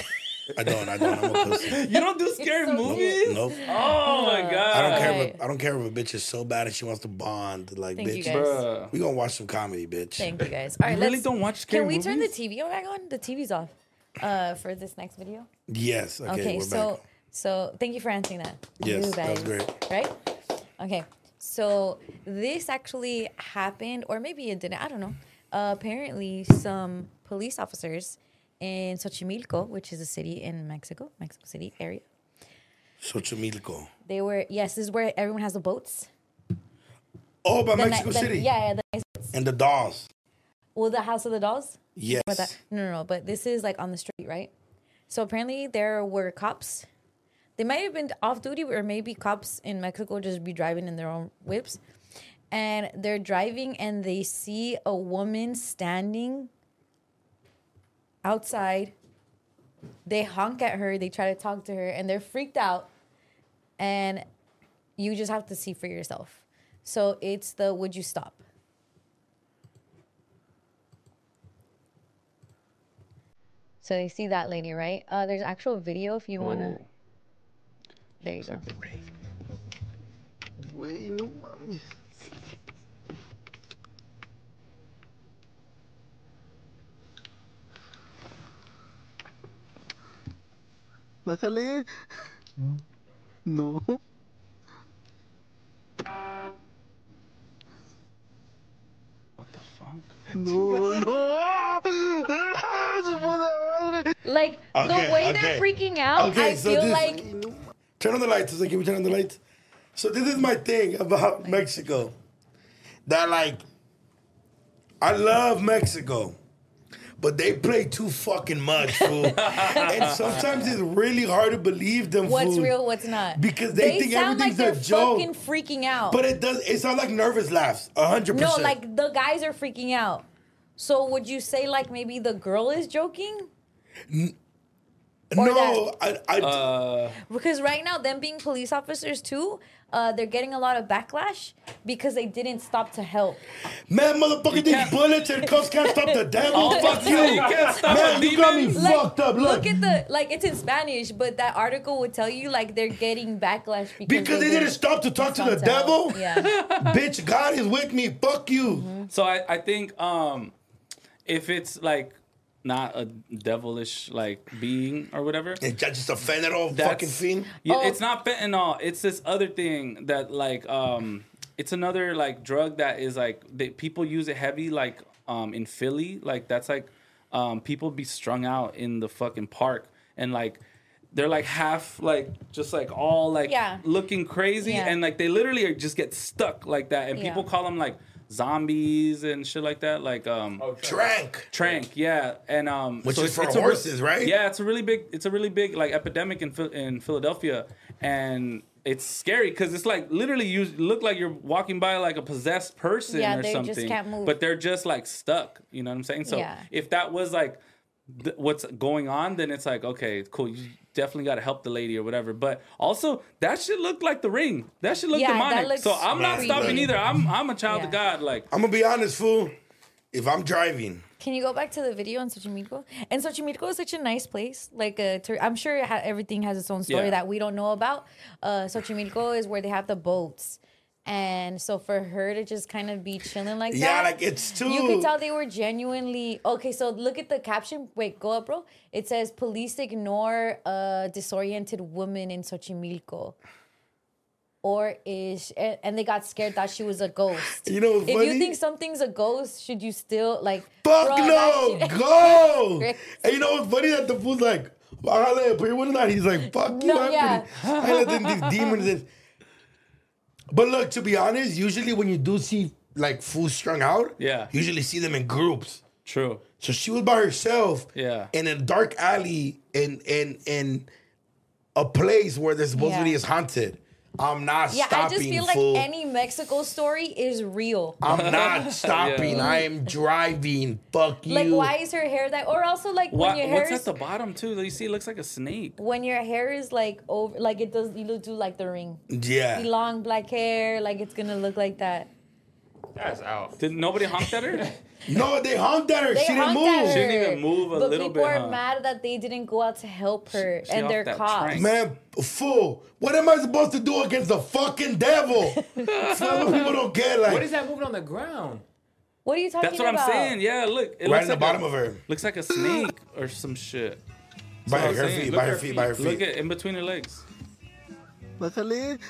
I don't. I don't. I'm a pussy. You don't do scary so movies? Nope. Oh my god. I don't care. Alright. If a, I don't care if a bitch is so bad and she wants to bond. Like, Thank bitch, you guys. Bruh. we gonna watch some comedy, bitch. Thank you guys. All right, You really let's, don't watch scary Can we turn the movies? T V back on? The T V's off. Uh, for this next video. Yes. Okay. Okay, we're so back. so thank you for answering that. Yes, You that was guys, great. Right? Okay. So this actually happened, or maybe it didn't. I don't know. Uh, apparently, some police officers in Xochimilco, which is a city in Mexico, Mexico City area, Xochimilco. they were yes, this is where everyone has the boats. Oh, by The ni- Mexico the- City. Yeah, yeah. The nice boats. And the dolls. Well, the House of the Dolls. Yes. What that? No, no, no. But this is like on the street, right? So apparently there were cops. They might have been off duty, or maybe cops in Mexico just be driving in their own whips. And they're driving and they see a woman standing outside. They honk at her. They try to talk to her and they're freaked out. And you just have to see for yourself. So it's the would you stop? So they see that lady, right? Uh, there's actual video if you want to. There you go. Güey, no mames. Bájale. No. What the fuck? No, no. Su puta madre. Like Okay, the way okay. they're freaking out, Okay, I so feel this- like Turn on the lights. It's like, can we turn on the lights? So this is my thing about Mexico. That like, I love Mexico, but they play too fucking much, fool. And sometimes it's really hard to believe them. what's fool, real, what's not. because they, think sound like everything's they're a joke. fucking freaking out. But it does. It sounds like nervous laughs. A hundred no, percent. like the guys are freaking out. So would you say like maybe the girl is joking? or no. I. I Uh, Because right now, them being police officers too, uh, they're getting a lot of backlash because they didn't stop to help. man, motherfucker, these can't- bullets and cuffs can't stop the devil. Oh, Fuck fuck you. you can't stop Man, a you got me demon. Like, fucked up. Look. Look at the like it's in Spanish, but that article would tell you like they're getting backlash because, Because they didn't stop to talk to the stop devil. help. Yeah. Bitch, God is with me. Fuck you. so I, I think um, if it's like not a devilish like being or whatever, And just a fentanyl That's- fucking fiend. yeah, Oh. it's not fentanyl. It's this other thing that like um, it's another like drug that is like they, people use it heavy like um in Philly. Like that's like um people be strung out in the fucking park and like they're like half like just like all like Yeah. looking crazy Yeah. and like they literally are, just get stuck like that and Yeah. people call them like zombies and shit like that. Like um. Trank. Trank, yeah, and um, Which so is it's- for it's a re- horses, right? Yeah, it's a really big, it's a really big like epidemic in Phil- in Philadelphia, and it's scary because it's like literally you look like you're walking by like a possessed person Yeah, or they just something, can't move. but they're just like stuck. You know what I'm saying? So Yeah. if that was like th- what's going on, then it's like okay, cool. You definitely got to help the lady or whatever. But also that should look like The Ring. That should look Yeah, that demonic. looks So I'm not creepy. stopping either. I'm I'm a child of Yeah. God. Like I'm gonna be honest, fool. If I'm driving, Can you go back to the video in Xochimilco? And Xochimilco is such a nice place. Like, uh, to, I'm sure it ha- everything has its own story Yeah. that we don't know about. Uh, Xochimilco is where they have the boats. And so for her to just kind of be chilling like yeah, that. like it's too. You could tell they were genuinely okay. So look at the caption. Wait, go up, bro. It says police ignore a disoriented woman in Xochimilco, or is and and they got scared that she was a ghost. You know what's if funny? you think something's a ghost, should you still like? Fuck bro, no, that shit- go. Crazy. And you know what's funny? That the fool's like, "Bájale, put your window down." He's like, fuck you. No, I'm yeah. pretty- I let them these demons in. But look, to be honest, usually when you do see like fools strung out, Yeah. you usually see them in groups. true. So she was by herself, Yeah. in a dark alley in in in a place where there's supposedly Yeah. is haunted. I'm not Yeah, stopping, I just feel fool. like any Mexico story is real. I'm not stopping. Yeah. I am driving. Fuck you. Like, why is her hair that? Or also, like, when What, your hair what's is at the bottom too? You see, it looks like a snake. when your hair is like over, like it does. You look do like the ring. Yeah. Long black hair, like it's gonna look like that. That's out. Did nobody honk at her? No, they honked at her. They she didn't honked move. at her. She didn't even move a but little people bit, are huh? mad that they didn't go out to help her, She and off they're that cops. train. Man, fool. What am I supposed to do against the fucking devil? Some people don't get like What is that moving on the ground? What are you talking That's what about? I'm saying. Yeah, look. It right looks in the like bottom a, of her. Looks like a snake or some shit. By what I'm her saying. feet, Look by at her her feet, by her Look feet. at in between her legs. Bájale.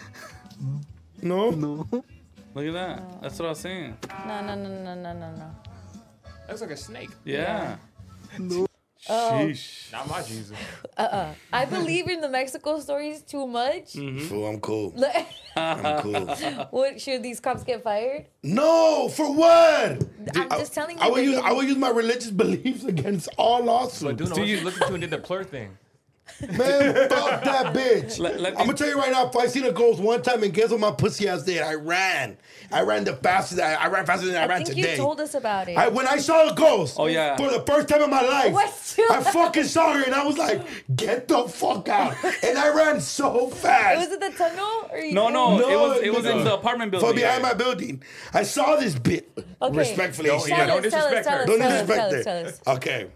No. No. Look at that. That's what I was saying. No, no, no, no, no, no, no. Looks like a snake. Yeah. No. Oh. Sheesh. Not my Jesus. Uh-uh. I believe in the Mexico stories too much. Mm-hmm. Fool, I'm cool. I'm cool. What, should these cops get fired? No, for what? I'm just telling you. I would they use didn't- I would use my religious beliefs against all But lawsuits. dude, what you looked into and did the plur thing. Man, fuck that bitch. Let- let I'm me- gonna tell you right now, if I seen a ghost one time and guess what my pussy ass did? I ran. I ran the fastest. I, I ran faster than I, I ran think today. you told us about it. I, when I saw a ghost Oh, yeah. for the first time in my life, What you- I fucking saw her and I was like, get the fuck out. And I ran so fast. Was it the tunnel? Or you No, no, No, it was it was nigga. in the apartment building. From behind my building. I saw this bit. Okay. Respectfully. Don't- she- yeah, Tell don't us, tell us, disrespect tell her. us, Don't tell us, disrespect tell her. us, tell us. Okay.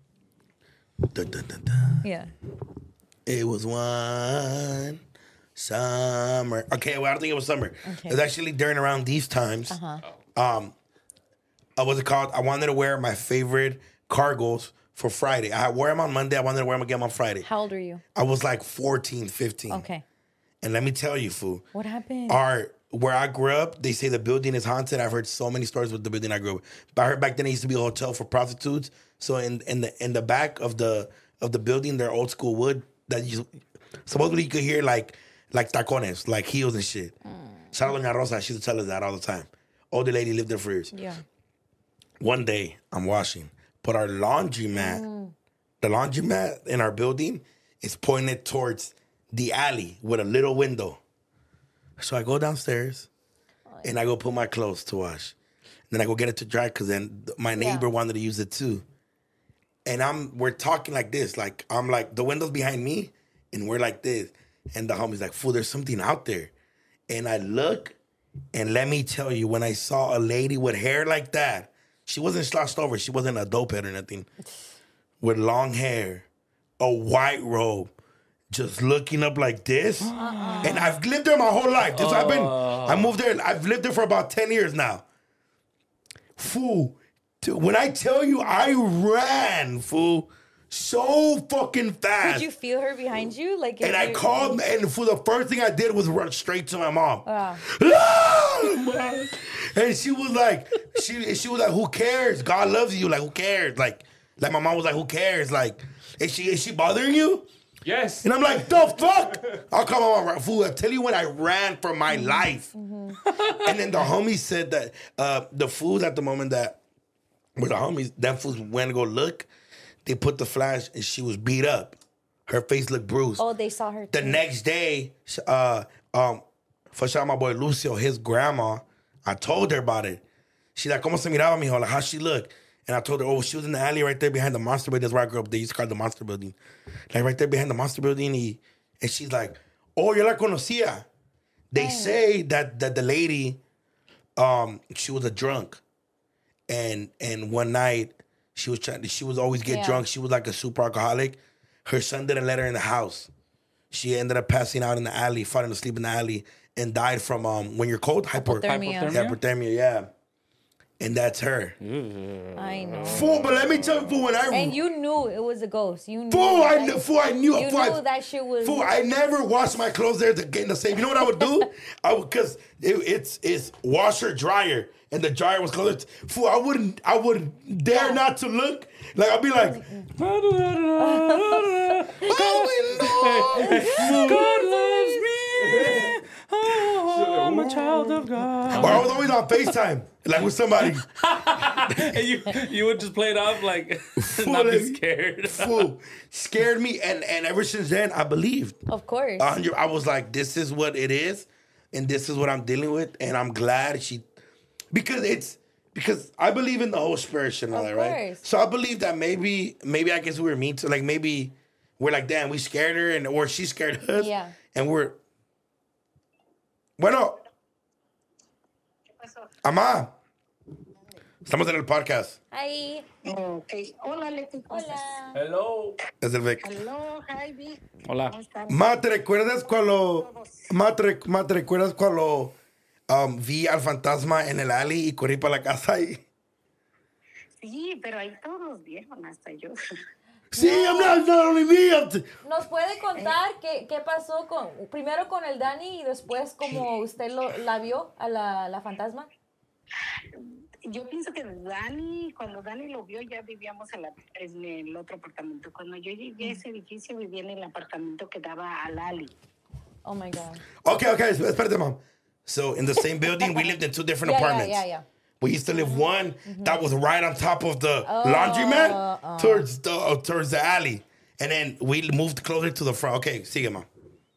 Dun, dun, dun, dun. Yeah. It was one summer. Okay, well, I don't think it was summer. Okay. It was actually during around these times. Uh-huh. Um, uh, what's it called? I wanted to wear my favorite cargos for Friday. I wore them on Monday. I wanted to wear them again on Friday. How old are you? I was like fourteen, fifteen. Okay. And let me tell you, fool. What happened? Our where I grew up, they say the building is haunted. I've heard so many stories with the building I grew up. But I heard back then it used to be a hotel for prostitutes. So in in the in the back of the of the building, they're old school wood that you supposedly you could hear like like tacones, like heels and shit. Shout out Doña Rosa, she used to tell us that all the time. Older lady lived there for years. Yeah. One day I'm washing, but our laundromat, the laundromat in our building is pointed towards the alley with a little window. So I go downstairs and I go put my clothes to wash. Then I go get it to dry because then th- my neighbor Yeah. wanted to use it too. And I'm we're talking like this, like I'm like the window's behind me, and we're like this, and the homie's like, "Fool, there's something out there." And I look, and let me tell you, when I saw a lady with hair like that, she wasn't slouched over, she wasn't a dope head or nothing, with long hair, a white robe, just looking up like this. And I've lived there my whole life. This I've been, I moved there. I've lived there for about ten years now. Fool, dude, when I tell you I ran, fool, so fucking fast. Did you feel her behind you? Like, if And I you- called, and for the first thing I did was run straight to my mom. Wow. Ah! And she was like, she she was like, who cares? God loves you. Like, who cares? Like, like my mom was like, who cares? Like, is she is she bothering you? Yes. And I'm like, the fuck? I'll call my mom, right, fool. I tell you when I ran for my life. And then the homies said that uh, the fools at the moment that were the homies, that fools went to go look, they put the flash and she was beat up. Her face looked bruised. Oh, they saw her. The too. next day, uh, um, for shout out my boy Lucio, his grandma, I told her about it. She's like, ¿Cómo se miraba, mijo? Like, how she look? And I told her, oh, she was in the alley right there behind the Monster Building. That's where I grew up. They used to call it the Monster Building. Like, right there behind the Monster Building. He, and she's like, oh, yo la conocía. They say that that the lady, um, she was a drunk. And and one night, she was trying, she was always get Yeah. drunk. She was like a super alcoholic. Her son didn't let her in the house. She ended up passing out in the alley, falling asleep in the alley, and died from um when you're cold, hyper, Hypothermia. hypothermia, yeah. And that's her. I know. Fool, but let me tell you, fool, when I And you knew it was a ghost. You knew. fool, I that- knew, fool, I knew, You fool, I, knew that shit was. fool, I never washed my clothes there to get in the same. You know what I would do? I would, cause it, it's it's washer dryer, and the dryer was closed. Fool, I wouldn't, I wouldn't dare not to look. Like I'd be like, God loves me. Oh, I'm a child of God. or I was always on FaceTime, like with somebody. And you you would just play it off like not be scared. Fool, scared me, and and ever since then, I believed. Of course. A hundred- I was like, this is what it is, and this is what I'm dealing with, and I'm glad she, because it's because I believe in the whole spirit shit and all Of that, right? course. So I believe that maybe, maybe I guess we were mean to, like maybe we're like, damn, we scared her, and or she scared us, Yeah. and we're, bueno, ¿Qué pasó? Amá, Estamos en el podcast. Hi. Ok. Hola, Leti. Hola. Hello. Es el Vic. Hello, Javi. Hola. ¿Cómo están? Ma, ¿te recuerdas cuando... Ma, ¿te, rec- ma, ¿te recuerdas cuando um, vi al fantasma en el alley y corrí para la casa y... Sí, pero ahí todos los vieron, hasta yo. Sí, I'm not, not only me. I'm t- ¿Nos puede contar qué, qué pasó con primero con el Dani y después como usted lo, la vio a la, la fantasma? Yo pienso que Dani, cuando Dani lo vio, ya vivíamos en, la- en el otro apartamento. Cuando yo llegué a ese edificio, vivía en el apartamento que daba al Ali. Oh my God. Okay, okay, esp- espérate, mom. So, in the same building, we lived in two different Yeah, yeah, apartments. yeah, yeah. We used to live one that was right on top of the laundromat towards the uh, towards the alley, and then we moved closer to the front. Okay, sigue, mom.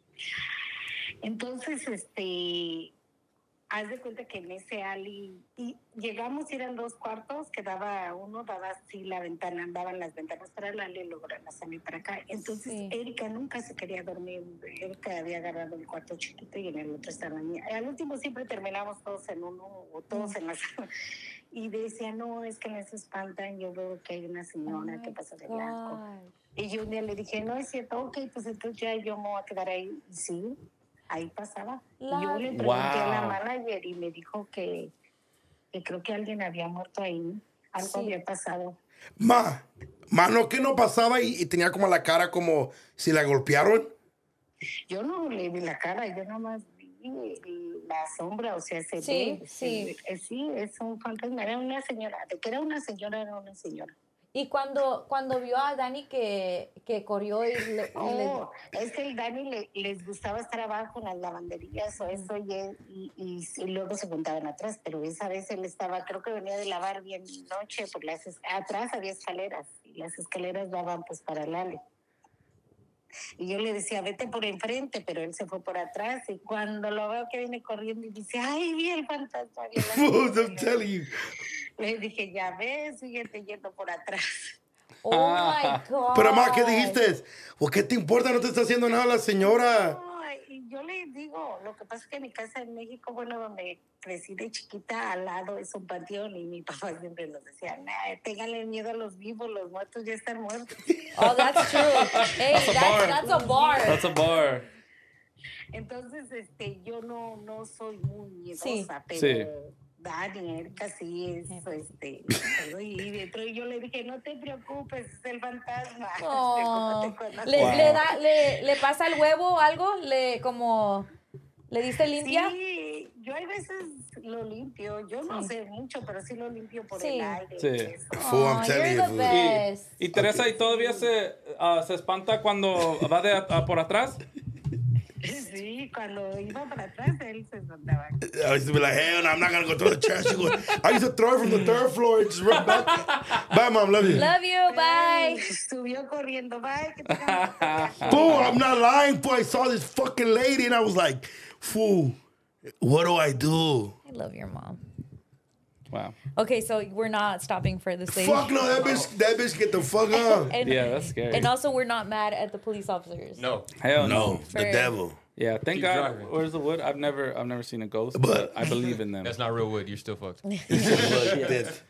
Entonces, este, haz de cuenta que en ese Ali, y llegamos, eran dos cuartos, que daba, uno daba así la ventana, daban las ventanas para el Ali y luego la salir para acá. Entonces, Sí. Erika nunca se quería dormir. Erika había agarrado el cuarto chiquito y en el otro estaba niña. Al último siempre terminamos todos en uno o todos en la sala. Y decía, no, es que no se espantan, yo veo que hay una señora que pasa de blanco. God. Y yo un día le dije, no es cierto, ok, pues entonces ya yo me voy a quedar ahí. Y sí, ahí pasaba. Y yo le pregunté a la Wow. manager y me dijo que, que creo que alguien había muerto ahí. Algo Sí. había pasado. Ma, mano, ¿qué no pasaba y, y tenía como la cara como si la golpearon? Yo no le vi la cara, yo nomás vi la sombra, o sea, se Sí, ve. sí. se ve, sí, es un fantasma. Era una señora. De que era una señora, era una señora. Y cuando, cuando vio a Dani que, que corrió y le... y le- Oh, es que el Dani le, les gustaba estar abajo en las lavanderías o eso y, él- y, y, y luego se juntaban atrás, pero esa vez él estaba, creo que venía de lavar bien noche, por las es- atrás había escaleras y las escaleras daban pues para el ale. Y yo le decía, vete por enfrente, pero él se fue por atrás y cuando lo veo que viene corriendo y dice, ay, vi el fantasma. vi la Fools, I'm señora". telling you. Le dije, ya ves, síguete yendo por atrás. Oh my God. Pero, ma, ¿qué dijiste? ¿O qué te importa? No te está haciendo nada la señora. No, y yo le digo, lo que pasa es que mi casa en México, bueno, donde crecí de chiquita, al lado es un panteón y mi papá siempre nos decía, nah, ténganle miedo a los vivos, los muertos ya están muertos. Oh, that's true. Hey, That's a bar. that's, that's a bar. That's a bar. Entonces, este, yo no, no soy muy miedosa, Sí. pero Sí. Dani, Erika sí es, este, todo y dentro y yo le dije, no te preocupes, es el fantasma. Oh. Te conozco. ¿Le, Wow. le, da, le, ¿Le pasa el huevo o algo? ¿Le como... ¿Le diste limpia? Sí, yo hay veces lo limpio, yo no sé mucho, pero sí lo limpio por Sí. el aire. Sí. y eso. Fool, I'm Oh, telling you're you, the fool. best. Y, y Teresa, ¿y todavía se, ah, se espanta cuando va de a- a por atrás? Sí, cuando iba para atrás, él se soltaba. I used to be like, hell no, I'm not gonna go throw the trash. She goes, I used to throw it from the third floor and just run back. Bye, mom, love you. Love you, bye. Subió corriendo, bye. Que tengan- Fool, I'm not lying, fool. I saw this fucking lady and I was like, fool, what do I do? I love your mom. Wow. Okay, so we're not stopping for this lady. Fuck no, that bitch, that bitch get the fuck on. And, Yeah, that's scary. and also, we're not mad at the police officers. No. Hell No, no. the For- devil. Yeah, thank Keep God. driving. Where's the wood? I've never, I've never seen a ghost, But- but I believe in them. That's not real wood. You're still fucked. That-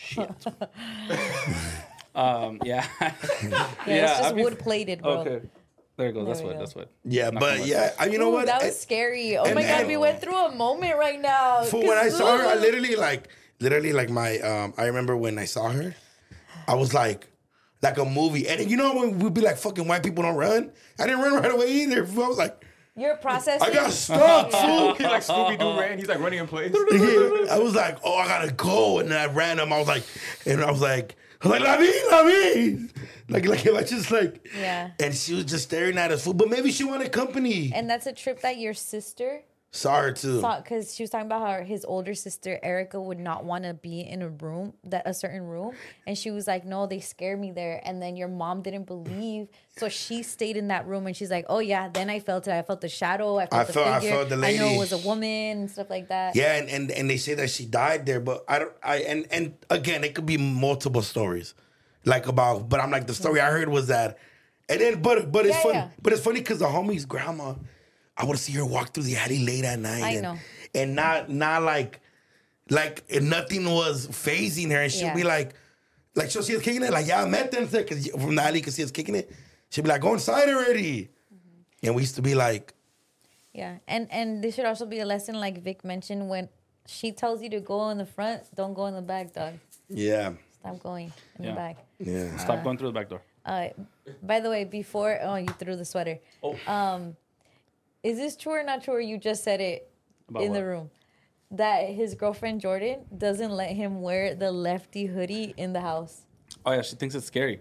Um, yeah. Yeah, it's just I've been- wood plated, bro. Okay, there you go. That's There we what. go. That's what. Yeah, Knock but on wood. yeah, I- you know Ooh, what? that I- was scary. Oh and- my God, and- we went through a moment right now. Fool, when I saw her, I Ooh. literally like, literally like my, um, I remember when I saw her, I was like, like a movie. And you know when we'd be like, fucking white people don't run? I didn't run right away either. Fool. I was like, You're processing. I got stuck, fool. He's like Scooby Doo ran. He's like running in place. Yeah, I was like, oh, I gotta go. And then I ran him. I was like, and I was like, I was like, la vi, la vi. Like, like, I just like, Yeah. and she was just staring at us, fool. But maybe she wanted company. And that's a trip that your sister Saw her too. saw, because she was talking about how his older sister Erica would not want to be in a room, that a certain room, and she was like, "No, they scare me there." And then your mom didn't believe, so she stayed in that room, and she's like, "Oh yeah." Then I felt it. I felt the shadow. I felt I the felt- I figure. felt the I know lady. it was a woman and stuff like that. Yeah, and, and and they say that she died there, but I don't. I and and again, it could be multiple stories, like about. But I'm like, the story I heard was that, and then but but it's Yeah, funny. yeah. But it's funny because the homie's grandma, I would see her walk through the alley late at night. I and, know. and not not like like and nothing was phasing her, and she'll Yeah. be like, like so she was kicking it, like yeah, métanse, because from the alley, because she was kicking it, she'd be like, go inside already, Mm-hmm. and we used to be like, Yeah, and and this should also be a lesson, like Vic mentioned, when she tells you to go in the front, don't go in the back, dog. yeah, Stop going in Yeah. the back. yeah. Stop going through the back door. Uh, by the way, before oh, you threw the sweater. Oh. Um, is this true or not true? Or you just said it About in the what? room that his girlfriend Jordan doesn't let him wear the lefty hoodie in the house. Oh yeah, she thinks it's scary.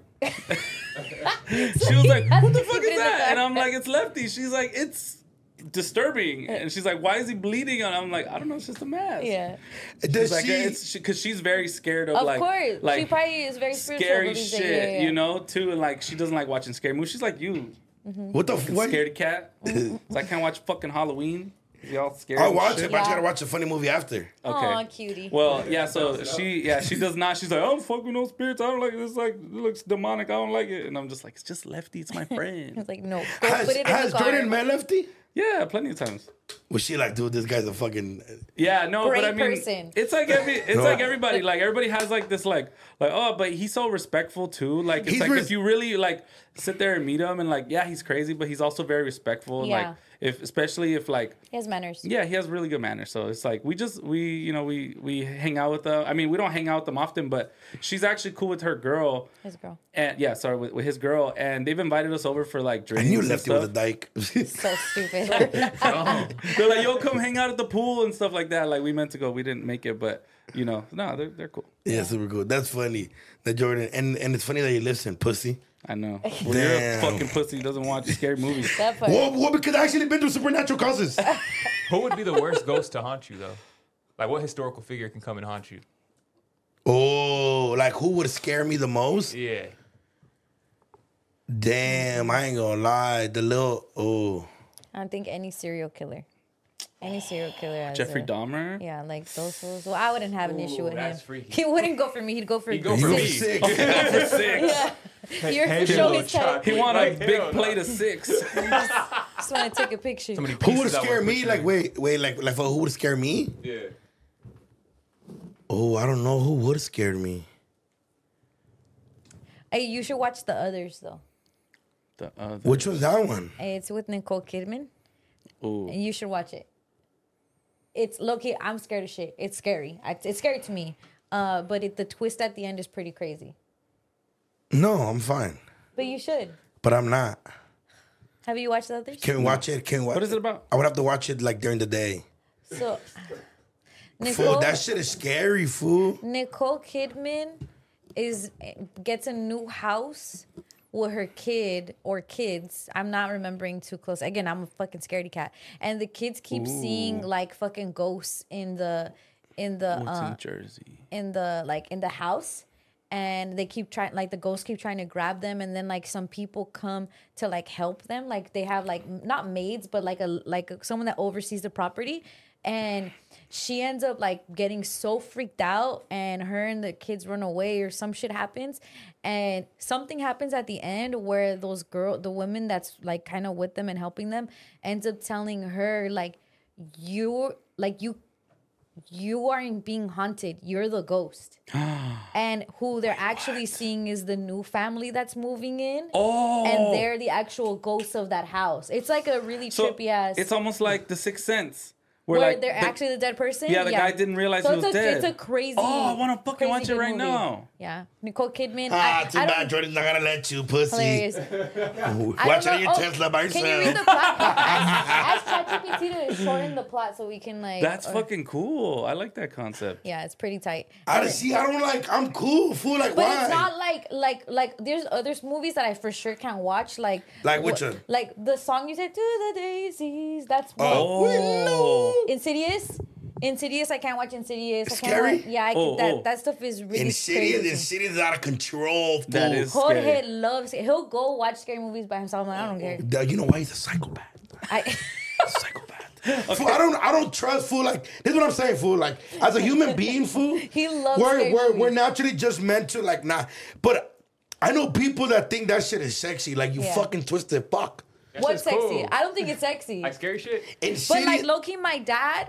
She was like, "What the fuck is that?" And I'm like, "It's lefty." She's like, "It's disturbing." And she's like, "Why is he bleeding?" And I'm like, "I don't know. It's just a mask." Yeah, Does She's like, she? it's because she's very scared of, of like, course. like she probably is very spiritual. scary believes that- shit, yeah, yeah, yeah. you know, too. And like, she doesn't like watching scary movies. She's like you, what the f- what? scaredy cat. So I can't watch fucking Halloween. Y'all scared? I'll and watch shit. it, but you Yeah. gotta watch a funny movie after. Okay. Aw, cutie. Well, yeah, so she, yeah, she does not. She's like, I don't fuck with no spirits. I don't like it. It's like, it looks demonic. I don't like it. And I'm just like, it's just Lefty. It's my friend. It's like no. Go Has, put it in has the car. Jordan met Lefty? Yeah, plenty of times. Was she like, dude, this guy's a fucking? Yeah, no, Great but I mean, person. it's like every, it's No. like everybody, like everybody has like this, like, like, oh, but he's so respectful too. Like, it's He's like res- if you really like sit there and meet him, and like, yeah, he's crazy, but he's also very respectful. And Yeah. like, if especially if like, He has manners. yeah, he has really good manners. So it's like we just we you know we we hang out with them. I mean, we don't hang out with them often, but she's actually cool with her girl. His girl. And yeah, sorry, with, with his girl, and they've invited us over for like I drinks. knew and Lefty was a stuff. dyke. So stupid. They're like, "Yo, come hang out at the pool and stuff like that." Like we meant to go, we didn't make it, but you know, no, they're they're cool. Yeah, super cool. That's funny. That Jordan, and and it's funny that you listen, pussy. I know. Well, you're a Damn. fucking pussy who doesn't watch scary movies. That part. Well, well, because I actually been through supernatural causes. Who would be the worst ghost to haunt you though? Like what historical figure can come and haunt you? Oh, like who would scare me the most? Yeah. Damn, I ain't gonna lie. The little oh, I don't think any serial killer. Any serial killer. Has Jeffrey a- Dahmer. Yeah, like those fools. Well, I wouldn't have an issue with him. that's freaky. He wouldn't go for me. He'd go for He'd go you for go me. sick. For six. Yeah. You're Hey, for show little his type. child. He want a Like, big hell no. plate of six. Just want to take a picture. So many Who would pieces I scare wanna me? put Like you wait, wait, like like for who would scare me? in. Yeah. Oh, I don't know who would have scared me. Hey, you should watch the others though. The other. Which was that one? It's with Nicole Kidman. Ooh. And you should watch it. It's low-key, I'm scared of shit. It's scary. I- It's scary to me. Uh, but it, the twist at the end is pretty crazy. No, I'm fine, But you should. but I'm not. Have you watched the others? Can we watch it? Can we watch What is it about? I would have to watch it like during the day. So, Fool, Nicole, that shit is scary, fool. Nicole Kidman is gets a new house with her kid or kids. I'm not remembering too close. Again, I'm a fucking scaredy cat. And the kids keep seeing like fucking ghosts in the in the What's uh, in Jersey? in the like in the house, and they keep trying, like the ghosts keep trying to grab them, and then like some people come to like help them, like they have like m- not maids but like a like a, someone that oversees the property, and she ends up like getting so freaked out, and her and the kids run away or some shit happens, and something happens at the end where those girl the woman that's like kind of with them and helping them ends up telling her like you like you you aren't being haunted. You're the ghost. And who they're actually seeing is the new family that's moving in. Oh. And they're the actual ghosts of that house. It's like a really So trippy ass. it's almost like The Sixth Sense. where like they're the- actually the dead person. Yeah, the guy didn't realize so he it's was a, dead. It's a crazy. Oh, I wanna fucking crazy watch it good right movie. now. Yeah, Nicole Kidman. Ah, I, too I bad don't, Jordan's not gonna let you, pussy. hilarious. Watch it I on don't your know- Tesla by oh, yourself. Can you read the plot? Ask, ask ChatGPT to shorten the plot so we can like. That's or- fucking cool. I like that concept. Yeah, it's pretty tight. I don't see. I don't like. I'm cool, fool. Like But why? it's not like like like there's others movies that I for sure can't watch. Like Like which wh- one? Like the song you said to the daisies. That's Oh. Oh. Insidious. Insidious. I can't watch Insidious. I can't Scary? watch, yeah, I, Oh, that oh. that stuff is really Insidious, crazy. Insidious is out of control, fool. That is Jorge scary. loves. He'll go watch scary movies by himself. I'm like, I don't care. Dog, you know why he's a psychopath? I, Psychopath. Fool, I don't. I don't trust fool. Like this is what I'm saying, fool. Like as a human being, fool. He loves We're scary we're, movies. we're naturally just meant to like not. But I know people that think that shit is sexy. Like you Yeah. fucking twisted fuck. That what's shit's sexy? cool. I don't think it's sexy. Like scary shit. But Insidious. like low key, my dad,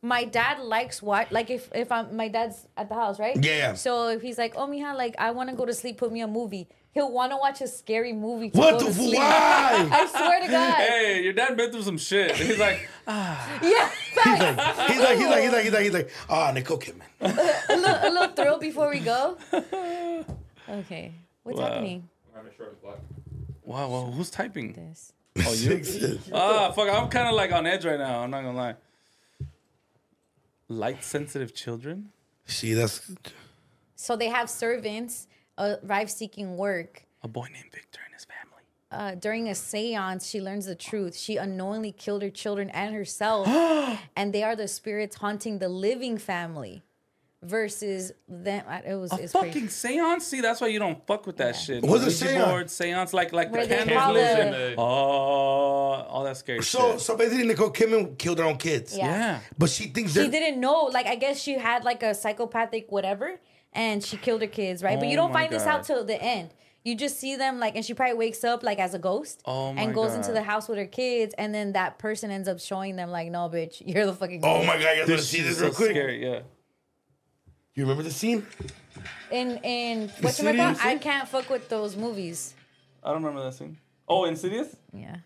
my dad likes what like if if I'm my dad's at the house, right? Yeah. So if he's like, oh mija, like I want to go to sleep, put me a movie. He'll want to watch a scary movie. To What go the to f- sleep. why? I swear to God. Hey, your dad been through some shit. He's like, Yeah. He's like, he's like, he's like, he's like, he's like, he's like, ah, Nicole Kidman. a, little, a little thrill before we go. Okay. What's Wow. happening? wow, well, who's typing? This. Oh, you? Ah, fuck, I'm kind of like on edge right now. I'm not gonna lie. Light sensitive children? See, that's So they have servants uh, arrive seeking work. A boy named Victor and his family. Uh, during a seance, she learns the truth. She unknowingly killed her children and herself, and they are the spirits haunting the living family. Versus them, it was A it's fucking crazy. seance? See, that's why you don't fuck with that shit. What's a Ouija seance? board, seance, like like Where the they candles call lose the- and the- Oh, all that scary so. shit. So basically, Nicole Kidman killed her own kids. Yeah. Yeah. But she thinks She they're. didn't know. Like I guess she had like a psychopathic whatever, and she killed her kids, right? but you Oh don't my find this God. out till the end. You just see them like, and she probably wakes up like as a ghost, Oh my and goes into God. the house with her kids, and then that person ends up showing them like, no, bitch, you're the fucking. Oh ghost." my god, you guys want to This see shit this is real so quick? scary, yeah. You remember the scene? In in what's Insidious? it called? I can't fuck with those movies. I don't remember that scene. Oh, Insidious? Yeah.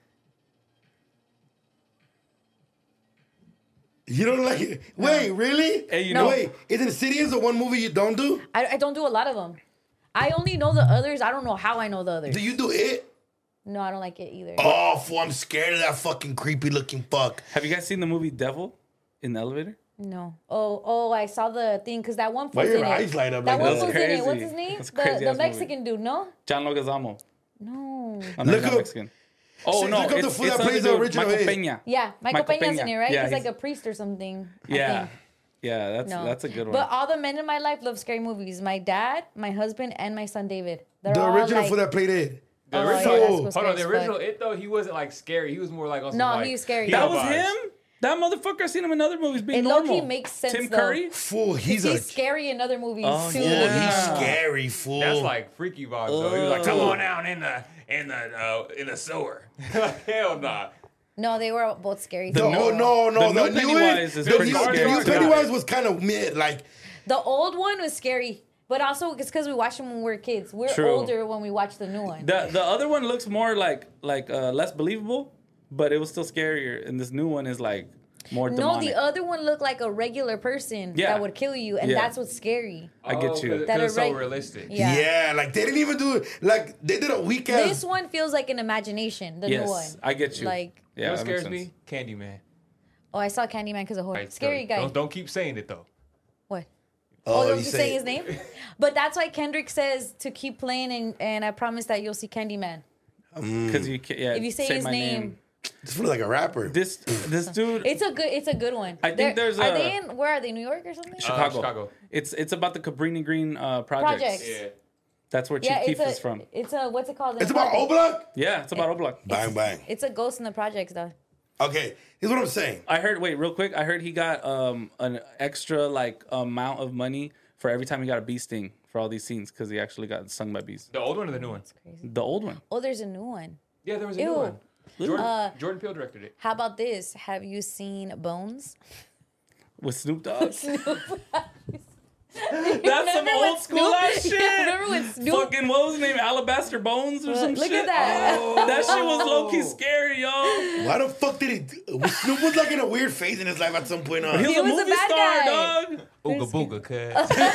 You don't like it? Wait, really? Hey, you No. know, Wait, is Insidious the one movie you don't do? I, I don't do a lot of them. I only know the others. I don't know how I know the others. Do you do it? No, I don't like it either. Oh, fool, I'm scared of that fucking creepy looking fuck. have you guys seen the movie Devil in the elevator? No. Oh, oh, I saw the thing because that one Why was your in eyes it. light up That like one that? was in it. Crazy. What's his name? That's a The, crazy the ass Mexican dude, no? John Leguizamo. No. Oh, no, Look he's not up- Mexican. Oh, Say- no, look up the it's, fool it's that other plays the dude, original Michael hit. Peña. Yeah, Michael, Michael Peña's in Peña. it, right? Yeah, he's, he's- like a priest or something. I Yeah. think. Yeah, that's No. that's a good one. But all the men in my life love scary movies. My dad, my husband, and my son David. They're The all original like, fool that played it. The Oh, original, yeah, that's Hold what's hold on, scary the as original fuck. It though, he wasn't like scary. He was more like on some, No, like, he was scary. that hero was vibes. him? That motherfucker, I seen him in other movies being It normal. low-key makes sense, Tim though. Curry? Fool, He's, he's a scary in other movies Oh, too. fool. yeah. He's scary, fool. That's like freaky vibes though. He was like, "Come on down in the in the uh, in the sewer." Like, hell nah. No, they were both scary. The, too. oh, no, no, the the, new new Pennywise it, is the pretty new, scary, the new too. Pennywise was kind of mid, like The old one was scary, but also it's because we watched them when we were kids. We're True. older when we watched the new one. The the other one looks more like like uh, less believable, but it was still scarier. And this new one is like more no, demonic. the other one looked like a regular person Yeah. that would kill you, and Yeah. that's what's scary. I get Oh, you. 'cause- That 'cause are it's so reg- realistic. Yeah. yeah. like they didn't even do it. Like they did a week ass. This one feels like an imagination. The Yes, new one. I get you. Like, Yeah, You know that what makes scares sense. me? Candyman. oh, I saw Candyman because of horror. Right, Scary don't- guy. Don't, don't keep saying it though. What? Oh, Oh, you don't keep say- saying his name? But that's why Kendrick says to keep playing, and, and I promise that you'll see Candyman. Because you can't. Yeah, If you say, his my name, This feels like a rapper. This this dude. it's a good it's a good one. I think They're- there's Are a- they in? Where are they? New York or something? Chicago. Chicago. It's it's about the Cabrini Green uh, projects. Projects. Yeah. That's where Chief Yeah, Keef it's a, is from. It's a what's it called? It's about O Block. Yeah, it's about Oblak. Bang bang. It's a ghost in the projects, though. Okay, here's what I'm saying. I heard. Wait, real quick. I heard he got um an extra like amount of money for every time he got a bee sting for all these scenes because he actually got stung by bees. The old one or the new one? The old one. Oh, there's a new one. Yeah, there was a Ew. new one. Jordan, Uh, Jordan Peele directed it. How about this? Have you seen Bones? With Snoop Dogg. That's some Remember when old school Snoop- ass shit. Yeah, remember when Snoop- Fucking what was his name? Alabaster Bones or some Look shit. at that. Oh, that shit was low key scary, yo. Why the fuck did he? Snoop was like in a weird phase in his life at some point. Huh? He was He a was a movie bad star, guy. dog. Ooga booga, cuz.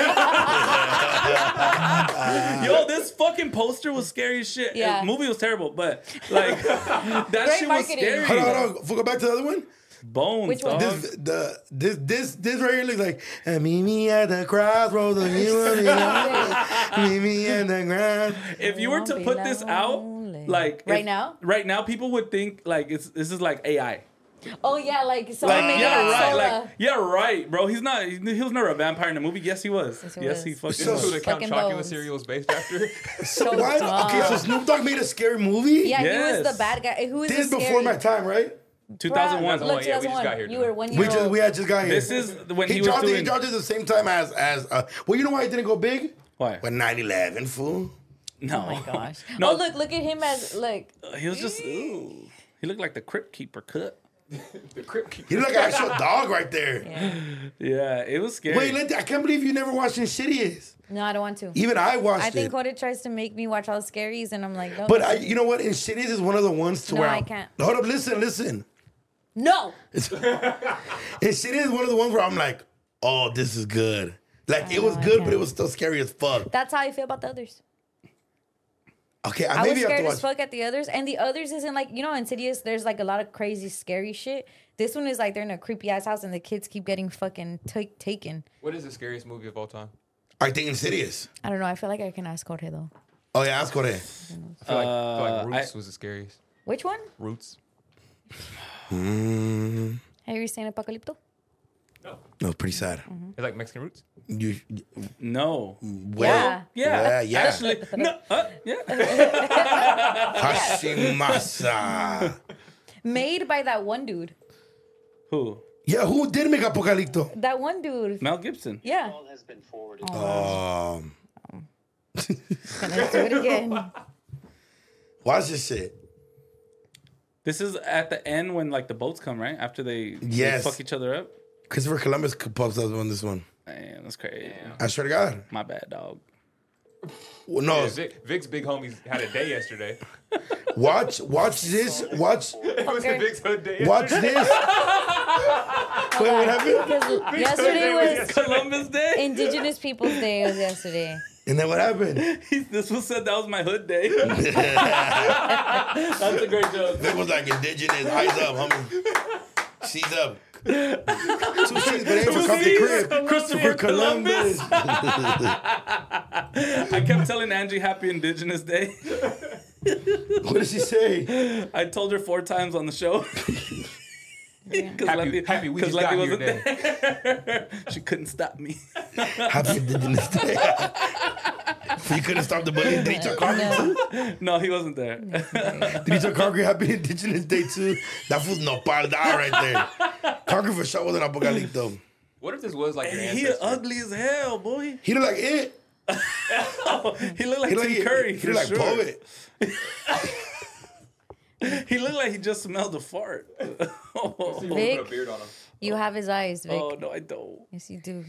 Yo, this fucking poster was scary as shit. Yeah. The movie was terrible, but like that Great shit was marketing. scary. Hold on, hold on. Go back to the other one. Bones, Which one? dog. This the this this this right here looks like uh, meet me at the crossroads. and you want me to- Meet me at the cross. If you were to Won't put be this out, lonely. like Right if- now? right now, people would think like it's this is like A I. Oh yeah, like someone Like made yeah, it right. Sola. Like yeah, right, bro. He's not. He he was never a vampire in the movie. Yes, he was. Yes, he Yes, was. he fucking This is who was. the Count Fucking Chocula Bones. cereal is based after. So why? Okay, so Snoop Dogg made a scary movie. Yeah, he was Yes. the bad guy. Who is This is the before scary? my time, right? two thousand one. Bruh, Oh, look, yeah, we just got two thousand one. here You now. were one year We just old. we had just got here. This is when he, he, was dropped it. He doing. dropped it at the same time as as uh, well. You know why it didn't go big? Why? When nine eleven, fool. No. Oh my gosh. No. Oh look, look at him as like. He was just. Ooh. He looked like the Crypt Keeper cut. The Crip. He looked like an actual dog right there. Yeah. Yeah, it was scary. Wait, Lindy, I can't believe you never watched Insidious. No, I don't want to. Even I watched I think it. Cody tries to make me watch all the scaries, and I'm like, no. But I, you know what? Insidious is one of the ones to No, where I I'm- can't. Hold up, listen, listen. No. Insidious is one of the ones where I'm like, oh, this is good. Like I it was know, I good, but can't. it was still scary as fuck. That's how I feel about the others. Okay, I I was maybe have to scared watch. as fuck at the others, and the others isn't like, you know, Insidious. There's like a lot of crazy, scary shit. This one is like they're in a creepy ass house, and the kids keep getting fucking t- taken. What is the scariest movie of all time? I think Insidious. I don't know. I feel like I can ask Jorge though. Oh yeah, ask Jorge. I feel like, I feel like Uh, Roots I- was the scariest. Which one? Roots. Mm, Have you seen Apocalypto? no, pretty sad. It's like Mexican Roots. You, No. well, Yeah. Yeah. yeah, yeah. Actually, no. Uh, yeah. Hashimasa. Made by that one dude. Who? Yeah, who did make Apocalypto? That one dude. Mel Gibson. Yeah. Um, Let's do it again. watch this shit. This is at the end when like the boats come, right? After they, they Yes. fuck each other up. Christopher Columbus pops up on this one. Man, that's crazy. I swear to God. My bad, dog. Well, no, Yeah, Vic, Vic's big homies had a day yesterday. watch, watch this. Watch, It was the Vic's hood day. watch this. Wait, what happened? Because yesterday was Columbus Day. Indigenous Peoples Day. Was yesterday. And then what happened? This was said that was my hood day. That's a great joke. It was like indigenous. Eyes up, homie. She's up. Two she's been able to come to crib. Christopher Columbus. I kept telling Angie Happy Indigenous Day. What did she say? I told her four times on the show. Because Happy- happy we just got here there. She couldn't stop me. Happy Indigenous Day. You couldn't stop the bully. Did he tell Cargill too? No, he wasn't there. Did he tell Cargill Happy Indigenous Day too? That fool's nopal down right there. Cargill for sure was an apocalypto. What if this was like your He ancestor? ugly as hell, boy. He looked like it. He looked like He Tim looked Curry. He for looked like sure. Poet. He looked like he just smelled a fart. oh, He put a Vic, beard on him. you have his eyes, Vic. oh, no, I don't. Yes, you do.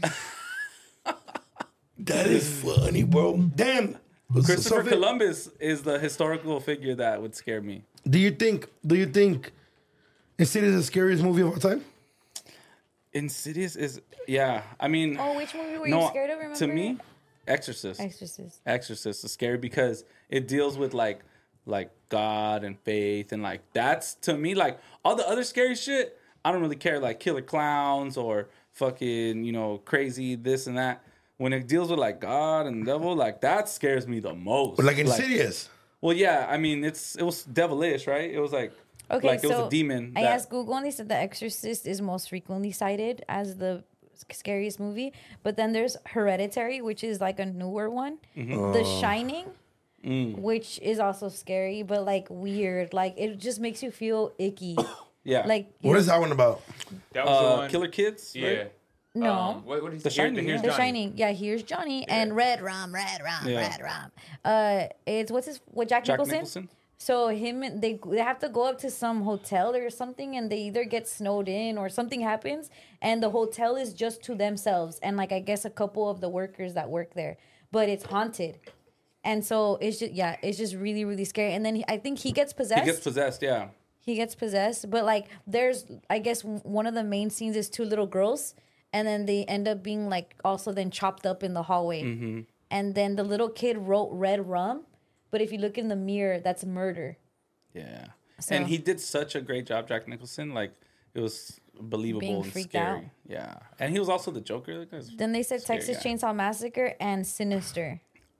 That is funny, bro. Damn. Christopher So, Vic, Columbus is the historical figure that would scare me. Do you think? Do you think Insidious is the scariest movie of all time? Insidious is, yeah. I mean, Oh, which movie were no, you scared of? Remember? to me, Exorcist. Exorcist. Exorcist is scary because it deals with like like God and faith and like that's to me like all the other scary shit. I don't really care like killer clowns or fucking you know crazy this and that. When it deals with like God and devil, like that scares me the most. But like Insidious. well, yeah, I mean it's it was devilish, right? It was like Okay, like so it was a demon. I that- asked Google and they said The Exorcist is most frequently cited as the scariest movie. But then there's Hereditary, which is like a newer one. Mm-hmm. The Oh. Shining, Mm. which is also scary, but like weird. Like it just makes you feel icky. yeah, Like What is that one about? That was the uh, one. Killer Kids. Yeah. right? no. Um, what, what is The Here- Shining, Here's yeah. The Johnny. Shining, yeah. Here's Johnny and Red Rum, Red Rum, Yeah. Red Rum. Uh, it's what's his what Jack, Jack Nicholson? Nicholson. So him and they they have to go up to some hotel or something, and they either get snowed in or something happens, and the hotel is just to themselves, and like I guess a couple of the workers that work there, but it's haunted, and so it's just yeah, it's just really really scary. And then he, I think he gets possessed. He gets possessed. Yeah. He gets possessed, but like there's I guess w- one of the main scenes is two little girls, and then they end up being like also then chopped up in the hallway, Mm-hmm. and then the little kid wrote Red Rum, but if you look in the mirror, that's murder. Yeah. So- And he did such a great job, Jack Nicholson. Like it was believable Being and freaked scary. out. Yeah. And he was also the Joker. That guy's Then they said scary Texas guy. Chainsaw Massacre and Sinister.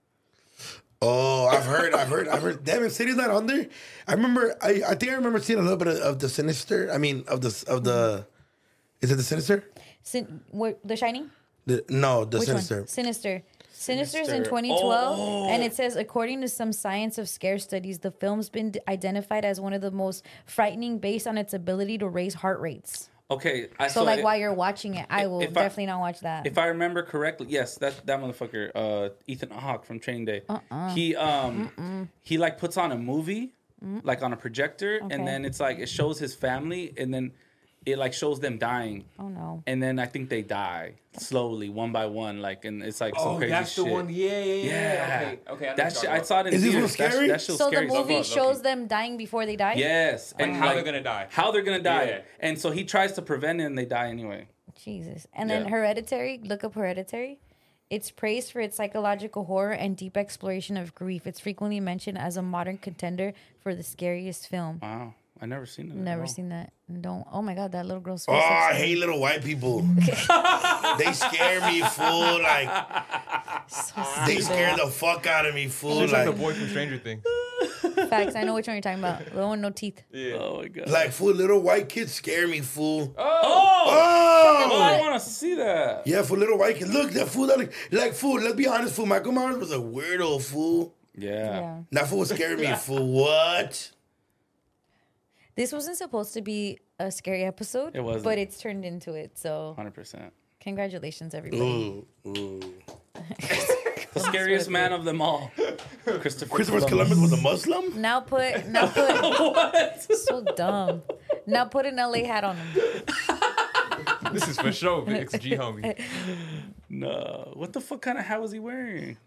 Oh, I've heard, I've heard, I've heard. Damn, Insidious not on there. I remember. I, I think I remember seeing a little bit of, of the Sinister. I mean, of the of the. Is it the Sinister? Sin- what, The Shining? The, no, the Which Sinister. one? Sinister. Sinister's in Sinister. twenty twelve, Oh. and it says, according to some science of scare studies, the film's been d- identified as one of the most frightening based on its ability to raise heart rates. Okay. I So, saw like, it- while you're watching it, I will if I- definitely not watch that. If I remember correctly, yes, that that motherfucker, uh, Ethan Hawke from Training Day. Uh-uh. He um Mm-mm. he like puts on a movie, like on a projector, Okay. and then it's like it shows his family, and then it like shows them dying. Oh no. And then I think they die slowly, one by one, like, and it's like some Oh, crazy that's shit. the one. Yeah, yeah, yeah. Yeah. Okay, okay. I know That what shit, you're I talking saw it in Is this one theaters. That, scary? that shit's So scary. the as movie fuck. shows them dying before they die? Yes, Like and how like, they're gonna die. How they're gonna die, Yeah. and so he tries to prevent it, and they die anyway. Jesus. And then Yeah. Hereditary, look up Hereditary. It's praised for its psychological horror and deep exploration of grief. It's frequently mentioned as a modern contender for the scariest film. Wow, I never seen it. Never No. seen that. Don't. Oh my God, that little girl's Oh, face. I looks hate little white people. They scare me, fool. Like, so they stupid. scare the fuck out of me, fool. Looks like the Like, boy from Stranger Things. Facts. I know which one you're talking about. The one with no teeth. Yeah. Oh my god. like, fool, little white kids scare me, fool. oh, Oh! oh, I want to see that. Yeah, for little white kids. Look, that fool, that, like, fool, let's be honest, fool. Michael Myers was a weirdo, fool. Yeah. Yeah. That fool scared me, fool. What? This wasn't supposed to be a scary episode. It wasn't. But it's turned into it. So Hundred percent. congratulations, everybody. Ooh, ooh. The scariest man of them all, Christopher. Christopher Columbus was a Muslim? Now put now put What? so dumb. Now put an L A hat on him. This is for sure. It's G homie. No. What the fuck kind of hat was he wearing?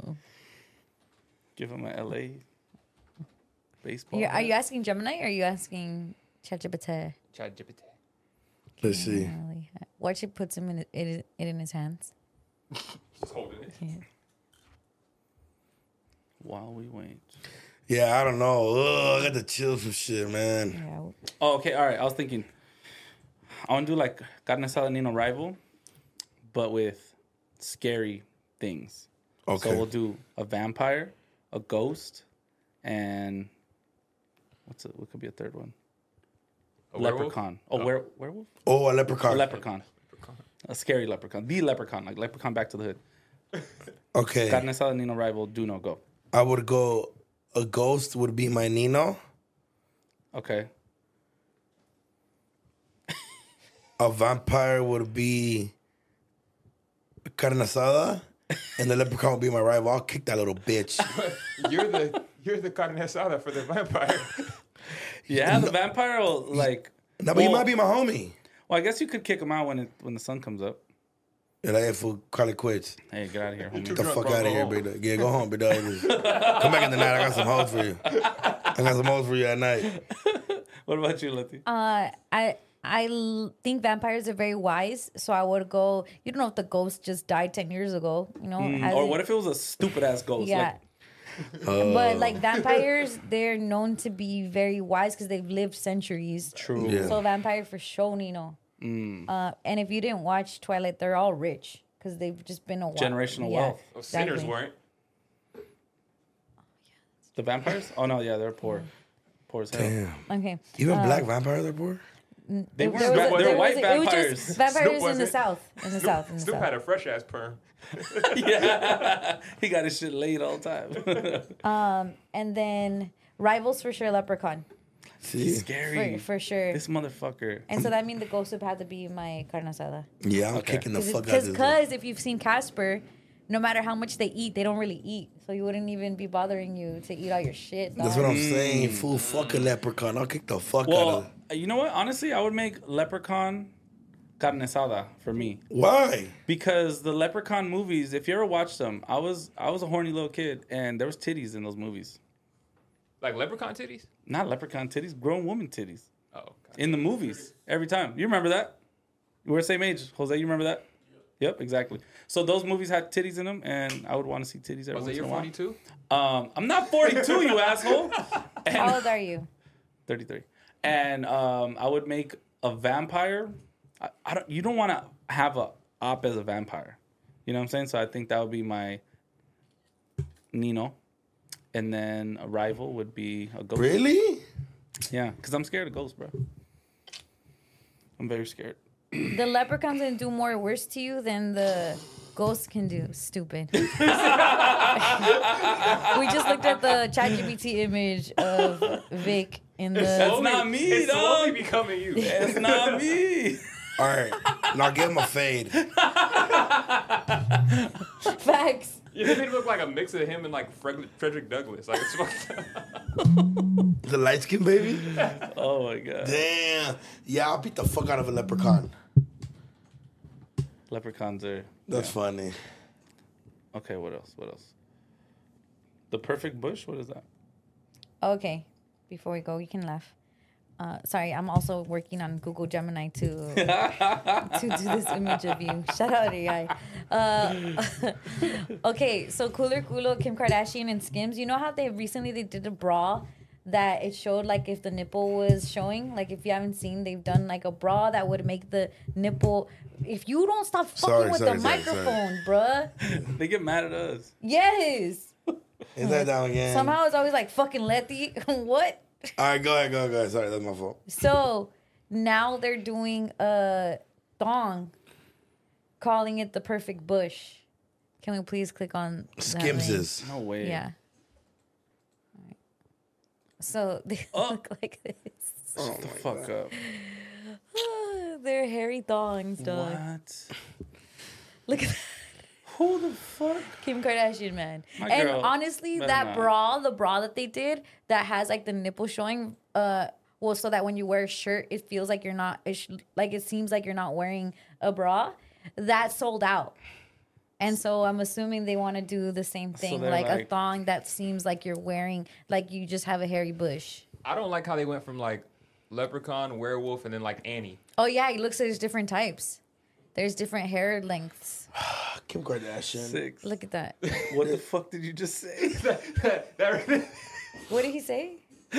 Give him a L A baseball. You're, are hat? you asking Gemini or are you asking ChatGPT? ChatGPT. Let's see. Watch it puts him in it, it, it in his hands. Just holding it. Yeah. While we wait. Yeah, I don't know. Ugh, I got the chills from shit, man. Yeah. Oh, okay. All right. I was thinking, I want to do like Carne Asada Nino Rival, but with scary things. Okay. So we'll do a vampire, a ghost, and what's it? What could be a third one? A werewolf? Leprechaun. Oh, Oh. were, werewolf? Oh, a leprechaun. A leprechaun. A scary leprechaun. The leprechaun, like Leprechaun Back to the Hood. Okay. Carne Asada Nino Rival, do no go. I would go, a ghost would be my Nino. Okay. A vampire would be carne asada. And the leprechaun would be my rival. I'll kick that little bitch. You're the you're the carne asada for the vampire. Yeah, the vampire will like. No, but you well, might be my homie. Well, I guess you could kick him out when it when the sun comes up. Yeah, that fool Carly quits. Hey, get out of here, homie. Get the drunk, fuck bro. out Go of here, home. big dog. Yeah, go home, big dog. Come back in the night. I got some hoes for you. I got some hoes for you at night. What about you, Letty? Uh, I I l- think vampires are very wise, so I would go. You don't know if the ghost just died ten years ago, you know? has Or it- what if it was a stupid ass ghost? Yeah. Like, But like vampires, they're known to be very wise because they've lived centuries. true. Yeah. So vampire for sure, Nino. Uh, and if you didn't watch Twilight, they're all rich because they've just been a while. Generational wealth. Oh, sinners exactly. weren't. The vampires? Oh no, yeah, they're poor, poor as hell. Damn. Okay. Even Uh, black vampires are poor? They There weren't. was a- va- there they're was white a- It was vampires. just vampires in the wasn't- south. In the south. In the Snoop south. had a fresh ass perm. Yeah, he got his shit laid all the time. And then rivals for sure, Leprechaun. See? Scary. For, for sure. This motherfucker. And so that means the ghost would have to be my carne asada. Yeah, I'm Okay. kicking the fuck out of Because this. because if you've seen Casper, no matter how much they eat, they don't really eat. So you wouldn't even be bothering you to eat all your shit. That's dog. what I'm saying. Fool, fuck a leprechaun. I'll kick the fuck out Well, of you know what? Honestly, I would make Leprechaun carne asada for me. Why? Because the Leprechaun movies, if you ever watched them, I was I was a horny little kid, and there was titties in those movies. Like leprechaun titties? Not Leprechaun titties, grown woman titties Oh, God. in the movies every time. You remember that? We're the same age, Jose. You remember that? Yep, exactly. So those movies had titties in them, and I would want to see titties every Was once it in your a while. forty-two? Um, I'm not forty-two, you asshole. How And old are you? thirty-three. And um, I would make a vampire. I, I don't. You don't want to have a op as a vampire. You know what I'm saying? So I think that would be my Nino, and then a rival would be a ghost. Really? Yeah, because I'm scared of ghosts, bro. I'm very scared. The leprechaun's gonna do more worse to you than the ghost can do. Stupid. We just looked at the ChatGPT image of Vic in the. That's not me, It's slowly dog. becoming you. It's not me. All right. Now give him a fade. Facts. Yeah, they made him look like a mix of him and like Fred- Frederick Douglass. Like it's fucked up. The light skin baby? Oh my god. Damn. Yeah, I'll beat the fuck out of a leprechaun. Leprechauns are. That's funny. Okay, what else? What else? The perfect bush? What is that? Okay, before we go, you can laugh. Uh, sorry, I'm also working on Google Gemini to to do this image of you. Shout out to A I. Uh, okay, so Cooler Culo, Kim Kardashian, and Skims. You know how they recently they did a bra that it showed like if the nipple was showing. Like if you haven't seen, they've done like a bra that would make the nipple. If you don't stop fucking Sorry, with sorry, the sorry, microphone, bruh. They get mad at us. Yes. Is that down again? Somehow it's always like fucking Letty. What? All right, go ahead, go ahead, go ahead. Sorry, that's my fault. So now they're doing a thong, calling it the perfect bush. Can we please click on that link? Skimses. No way. Yeah. All right. So they Oh. look like this. Shut the fuck up. They're hairy thongs, dog. What? Look at that. Who the fuck? Kim Kardashian, man. My And girl honestly, better that not. bra, the bra that they did, that has like the nipple showing, uh, well, so that when you wear a shirt, it feels like you're not, it sh- like it seems like you're not wearing a bra. That sold out. And so I'm assuming they want to do the same thing, they're like, a like- thong that seems like you're wearing, like you just have a hairy bush. I don't like how they went from like leprechaun, werewolf, and then like Annie. Oh yeah, it looks like there's different types. There's different hair lengths. Kim Kardashian. Six. Look at that. What the fuck did you just say? that, that, What did he say?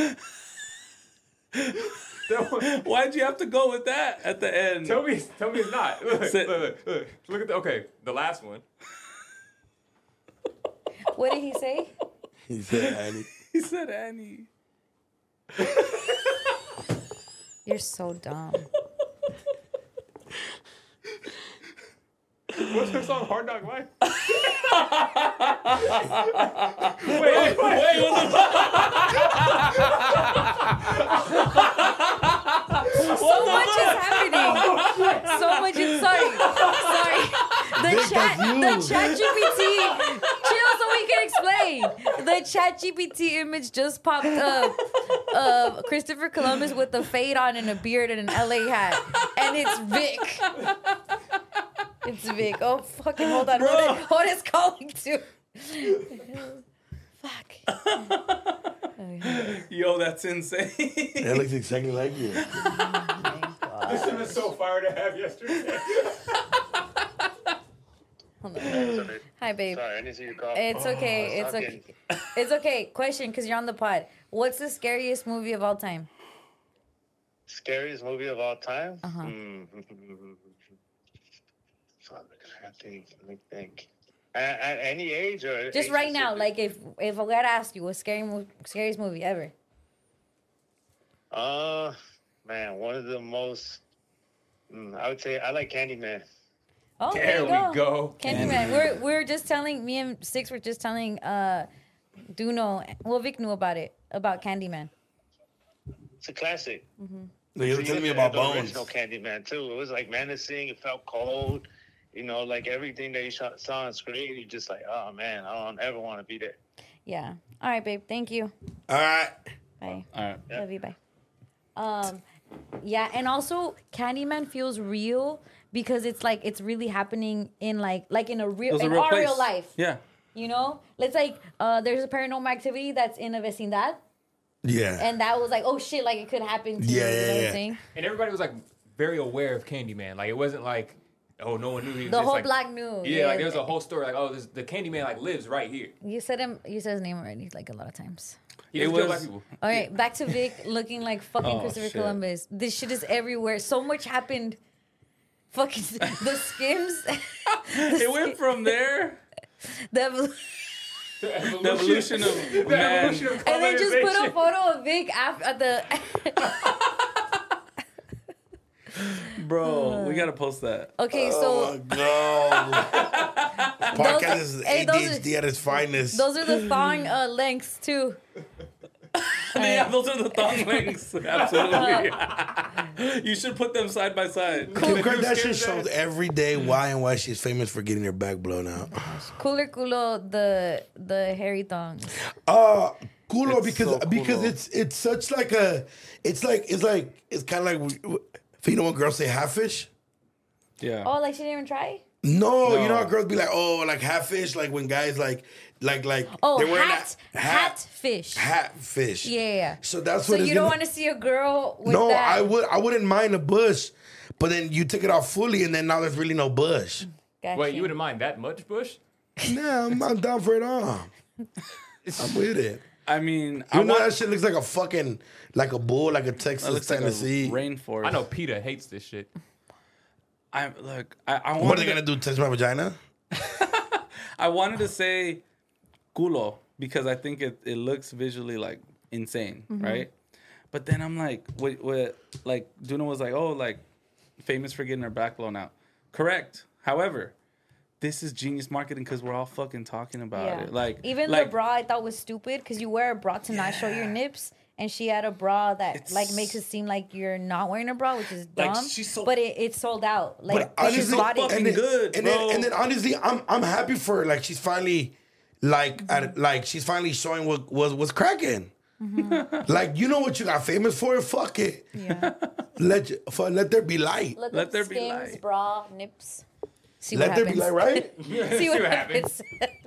Why'd you have to go with that at the end? Tell me, tell me it's not. Look, Say- look, look, look. Look at the okay, the last one. What did he say? He said Annie. He said Annie. You're so dumb. What's her song? Hard Knock Life. wait, wait, wait, what the So much is happening. So much is sorry. Sorry. The chat the chat G P T. Chill so we can explain. The chat G P T image just popped up of Christopher Columbus with a fade on and a beard and an L A hat. And it's Vic. It's Vic. Oh fucking hold on. What is, what is calling to? Fuck. Yo, that's insane. That looks exactly like you. This one was so fire to have yesterday. Hold on. Hi, babe. Sorry, I didn't see your call. It's okay. Oh, It's okay. okay. It's okay. Question, because you're on the pod. What's the scariest movie of all time? Scariest movie of all time? Uh-huh. Hmm. Fuck, I think. Let me think. At, at any age or Just age right now, specific? like if if I gotta ask you, what's scary mo- scariest movie ever? Uh, man, one of the most. Mm, I would say I like Candyman. Oh, there, There you we go. go. Candyman. We're we're just telling me and Six were just telling uh Duno, well Vic knew about it, about Candyman. It's a classic. No, you were telling me about the Bones. original Candyman too. It was like menacing. It felt cold. You know, like everything that you saw saw on screen. You just like, oh man, I don't ever want to be there. Yeah. All right, babe. Thank you. All right. Bye. All right. Love you. Bye. Um, yeah, and also Candyman feels real because it's like it's really happening in like like in a It real was a in real our place. real life. Yeah. You know, it's like uh, there's a paranormal activity that's in a vecindad, Yeah. and that was like, oh shit, like it could happen to you. Yeah, You yeah, know what yeah. I'm saying? And everybody was like very aware of Candyman. Like it wasn't like, oh, no one knew he was The just, whole like, block knew. Yeah, like there was a whole story like, oh, this, the Candyman like lives right here. You said him. You said his name already, like a lot of times. He It doesn't kill was- black people. All right, back to Vic looking like fucking Oh, Christopher shit. Columbus. This shit is everywhere. So much happened. Fucking the Skims. It went from there. the evol- The evolution, The evolution of the man. evolution of and they just put a colonization. photo of Vic after at the. Bro, we gotta post that. Okay, Oh so my God. Podcast is hey, those are- A D H D at its finest. those are the thong uh, lengths too. Yeah, those are the thong lengths. Absolutely. You should put them side by side. Kim Kardashian shows every day why and why she's famous for getting her back blown out. Cooler culo, the the hairy thongs. Uh culo It's because so culo. because it's it's such like a it's like it's like it's kind of like you know when girls say half fish. Yeah. Oh, like she didn't even try? No, No. you know how girls be like, oh, like half fish, like when guys like like like Oh, they're wearing hat, that hat fish. hat fish. Yeah, yeah, yeah. So that's So what it's you don't gonna- want to see a girl with No, that? I would I wouldn't mind a bush, but then you took it off fully and then now there's really no bush. Gotcha. Wait, you wouldn't mind that much, Bush? Nah, I'm, I'm down for it all. I'm with it. I mean, You I know want that shit looks like a fucking like a bull, like a Texas, it looks like a Tennessee. rainforest. I know PETA hates this shit. I look. I, I What wanted are they to- gonna do? Touch my vagina? I wanted to say culo because I think it, it looks visually like insane, right? But then I'm like, what, what, like, Duna was like, oh, like, famous for getting her back blown out. Correct. However, this is genius marketing because we're all fucking talking about Yeah. it. Like, Even like, the bra I thought was stupid because you wear a bra to not show your nips, and she had a bra that It's- like makes it seem like you're not wearing a bra, which is Like, dumb. she's so- but it, it sold out. Like But she's honestly, bought it. fucking and then, good, and bro. then and then honestly, I'm I'm happy for her. Like she's finally, like at, like she's finally showing what was what's cracking. Like you know what you got famous for? Fuck it. Yeah. Let you, for, let there be light. Look Let up there be Skims, light. bra, nips. See Let what there happens. be light, right? See what what happens.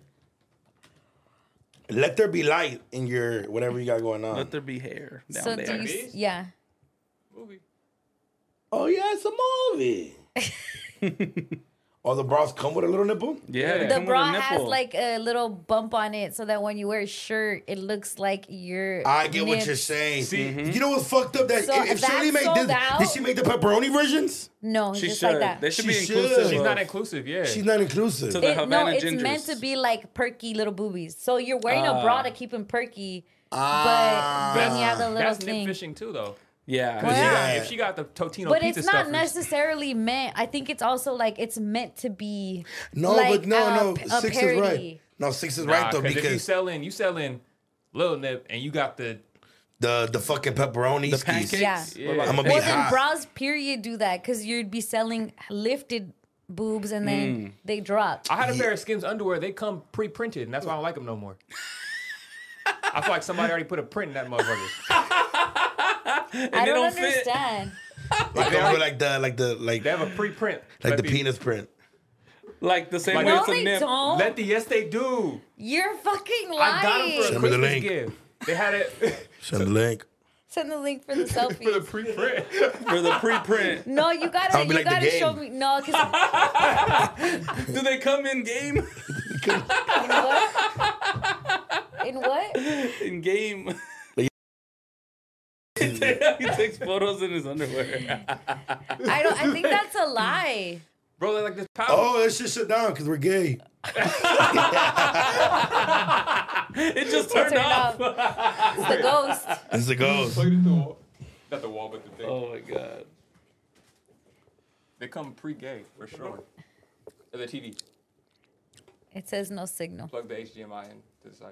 Let there be light in your whatever you got going on. let there be hair down so there. do you? These? s- Yeah. Movie. Oh yeah, it's a movie. Oh, the bras come with a little nipple. Yeah, they The come with a bra has nipple. like a little bump on it, so that when you wear a shirt, it looks like your. I get what nips. you're saying. See- You know what's fucked up? That So if, if Shirley that's made this, sold out. did she make the pepperoni versions? No, She just should. like that. They should She be should. inclusive. She's of- not inclusive, yeah. She's not inclusive. To the It- no, Havana it's gingers. meant to be like perky little boobies. So you're wearing a Ah. bra to keep them perky, Ah. but then you have the little That's nip thing. fishing too, though. Yeah. Well, yeah. If she got the Totino But pizza it's not stuffers, necessarily meant. I think it's also like it's meant to be. No, like but no, a- no. a Six is parody. right. No, six is nah, right though if you because selling, you selling Lil Nip, and you got the the the fucking pepperoni. The pancakes. Yeah. Yeah. I'm gonna be Well, then hot. bras period do that because you'd be selling lifted boobs and then they drop. I had a pair of Skims underwear. They come pre-printed, and that's why I don't like them no more. I feel like somebody already put a print in that motherfucker. I they don't, don't fit. understand. like, over like the like the like They have a pre-print. like Let the me- penis print. Like the same Like- way No, it's a they nip. don't. Let the yes they do. You're fucking lying. I got them for a Send me the Christmas link. gift. They had it Send the link. Send the link for the selfie. for the pre-print. For the pre-print. No, you gotta, I'll be you like the gotta game. show me. No, because Do they come in game? in what? In game. He takes photos in his underwear. I don't. I think that's a lie. Bro, they're like this pouch. Oh, let's just shut down because we're gay. It just Turn turned it off. off. It's the ghost. It's the ghost. Plug it into the wall. Not the wall, but the thing. Oh my god. They come pre-gay, for sure. Or the T V. It says no signal. Plug the H D M I in to the side.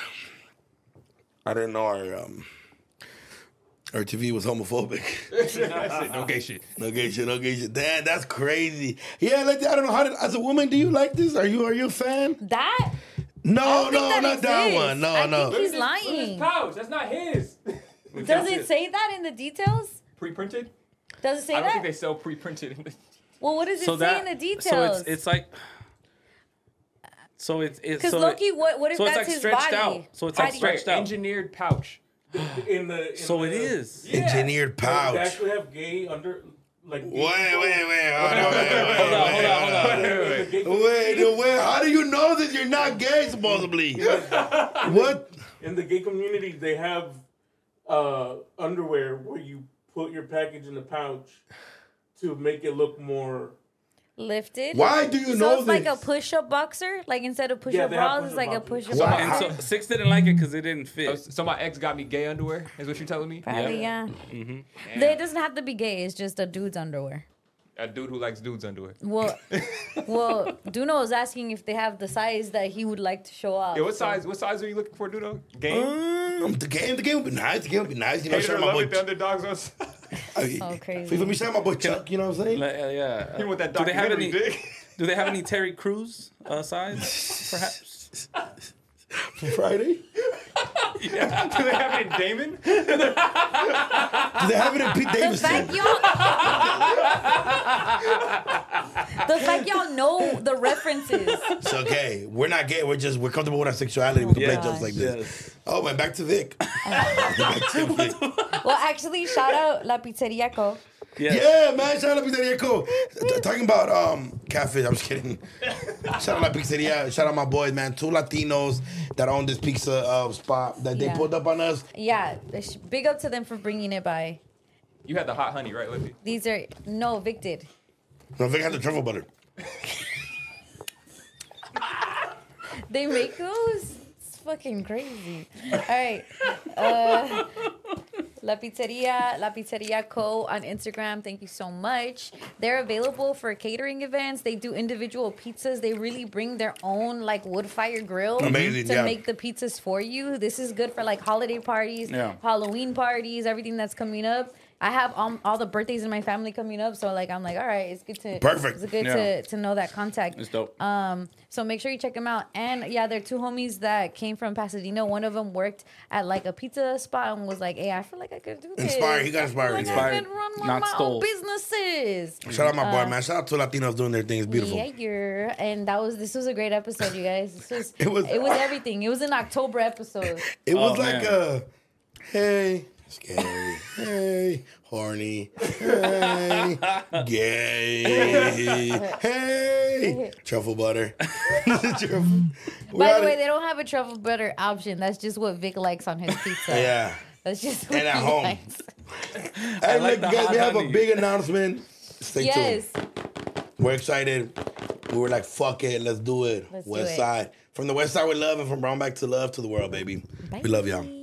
I didn't know our um our T V was homophobic. No gay shit. No gay shit, no gay shit. Damn, that's crazy. Yeah, like I don't know how did, as a woman, do you like this? Are you are you a fan? That? No, think no, that not that exists. one. No, I no. think he's Look at this lying. pouch. That's not his. Does it say that in the details? Pre-printed? Does it say I don't that? think they sell pre-printed. In the... Well, what does it So say that in the details? so it's it's like so it's it's Because so Loki, it, what what if so it's that's like his stretched body? out. So it's How like do you- stretched out. Engineered pouch. In the in So the, it is. Engineered They pouch. actually have gay under like. Wait, wait, wait. Hold on, wait, wait, Hold on, wait, hold on, hold on. Wait, wait, Wait, wait. How do you know that you're not gay, supposedly? What? In the gay community, they have uh, underwear where you put your package in the pouch to make it look more. Lifted. Why do you so know it's like a this? push-up boxer. Like instead of push-up Yeah, they have bras, it's like a push-up push-up boxers. boxer. Wow. And so Six didn't like it because it didn't Oh, fit. so my ex got me gay underwear, is what you're telling me? Probably, yeah. Mm-hmm. It doesn't have to be gay. It's just a dude's underwear. A dude who likes dudes' underwear. Well, well, Duno was asking if they have the size that he would like to show off. Yeah, what so- size? What size are you looking for, Dudo? Game? Um, the game, the game would be nice. The game would be nice. You know, Hated shout or out my love boy. it, the underdogs was. So crazy. For me, shout out my boy Chuck. You know what I'm saying? Like, uh, yeah. Even with that do they have documentary any? dick. Do they have any Terry Crews uh, sides? Perhaps. Friday. Yeah. Do they have it in Damon? Do they have it in Pete The Davidson? fact y'all, the fact y'all know the references. It's okay. We're not gay. We're just we're comfortable with our sexuality. We can play Yeah. jokes like this. Yes. Oh man, back to Vic. Back to Vic. Well, actually, shout out La Pizzeria Co. Yes. Yeah, man. Shout out Pizzeria Co. T- Talking about um catfish. I'm just kidding. Shout out La Pizzeria. Shout out my boys, man. Two Latinos that own this pizza uh, spot that they Yeah. pulled up on us. Yeah, big up to them for bringing it by. You had the hot honey, right, Lippy? These are no Vic did. No, Vic had the truffle butter. They make those. It's fucking crazy. All right. Uh, La Pizzeria, La Pizzeria Co. on Instagram. Thank you so much. They're available for catering events. They do individual pizzas. They really bring their own like wood fire grill Amazing, to yeah. make the pizzas for you. This is good for like holiday parties, Yeah. Halloween parties, everything that's coming up. I have um, all the birthdays in my family coming up, so like I'm like, all right, it's good to Perfect. It's good Yeah. to to know that contact. It's dope. Um, so make sure you check them out. And yeah, they're two homies that came from Pasadena. One of them worked at like a pizza spot and was like, "Hey, I feel like I could do this." Inspired. He got I feel inspired. Like Inspired, I can run one not of my stole. own businesses. Shout out my boy, man. Shout out to Latinos doing their things. Beautiful. Yeah, you're. And that was this was a great episode, you guys. This was It it was- was it was everything. It was an October episode. It was Oh, like man. a, hey, scary, hey, horny, hey, gay, hey, truffle butter. Truffle- We're By out the way, of- they don't have a truffle butter option. That's just what Vic likes on his pizza. yeah. That's just what And at he home. likes. Hey, like look, the guys, we hot have a honey. big announcement. Stay Yes. tuned. We're excited. We were like, fuck it, let's do it. Let's do West it. Side. From the West Side with love and from Brownback to love to the world, baby. We love y'all.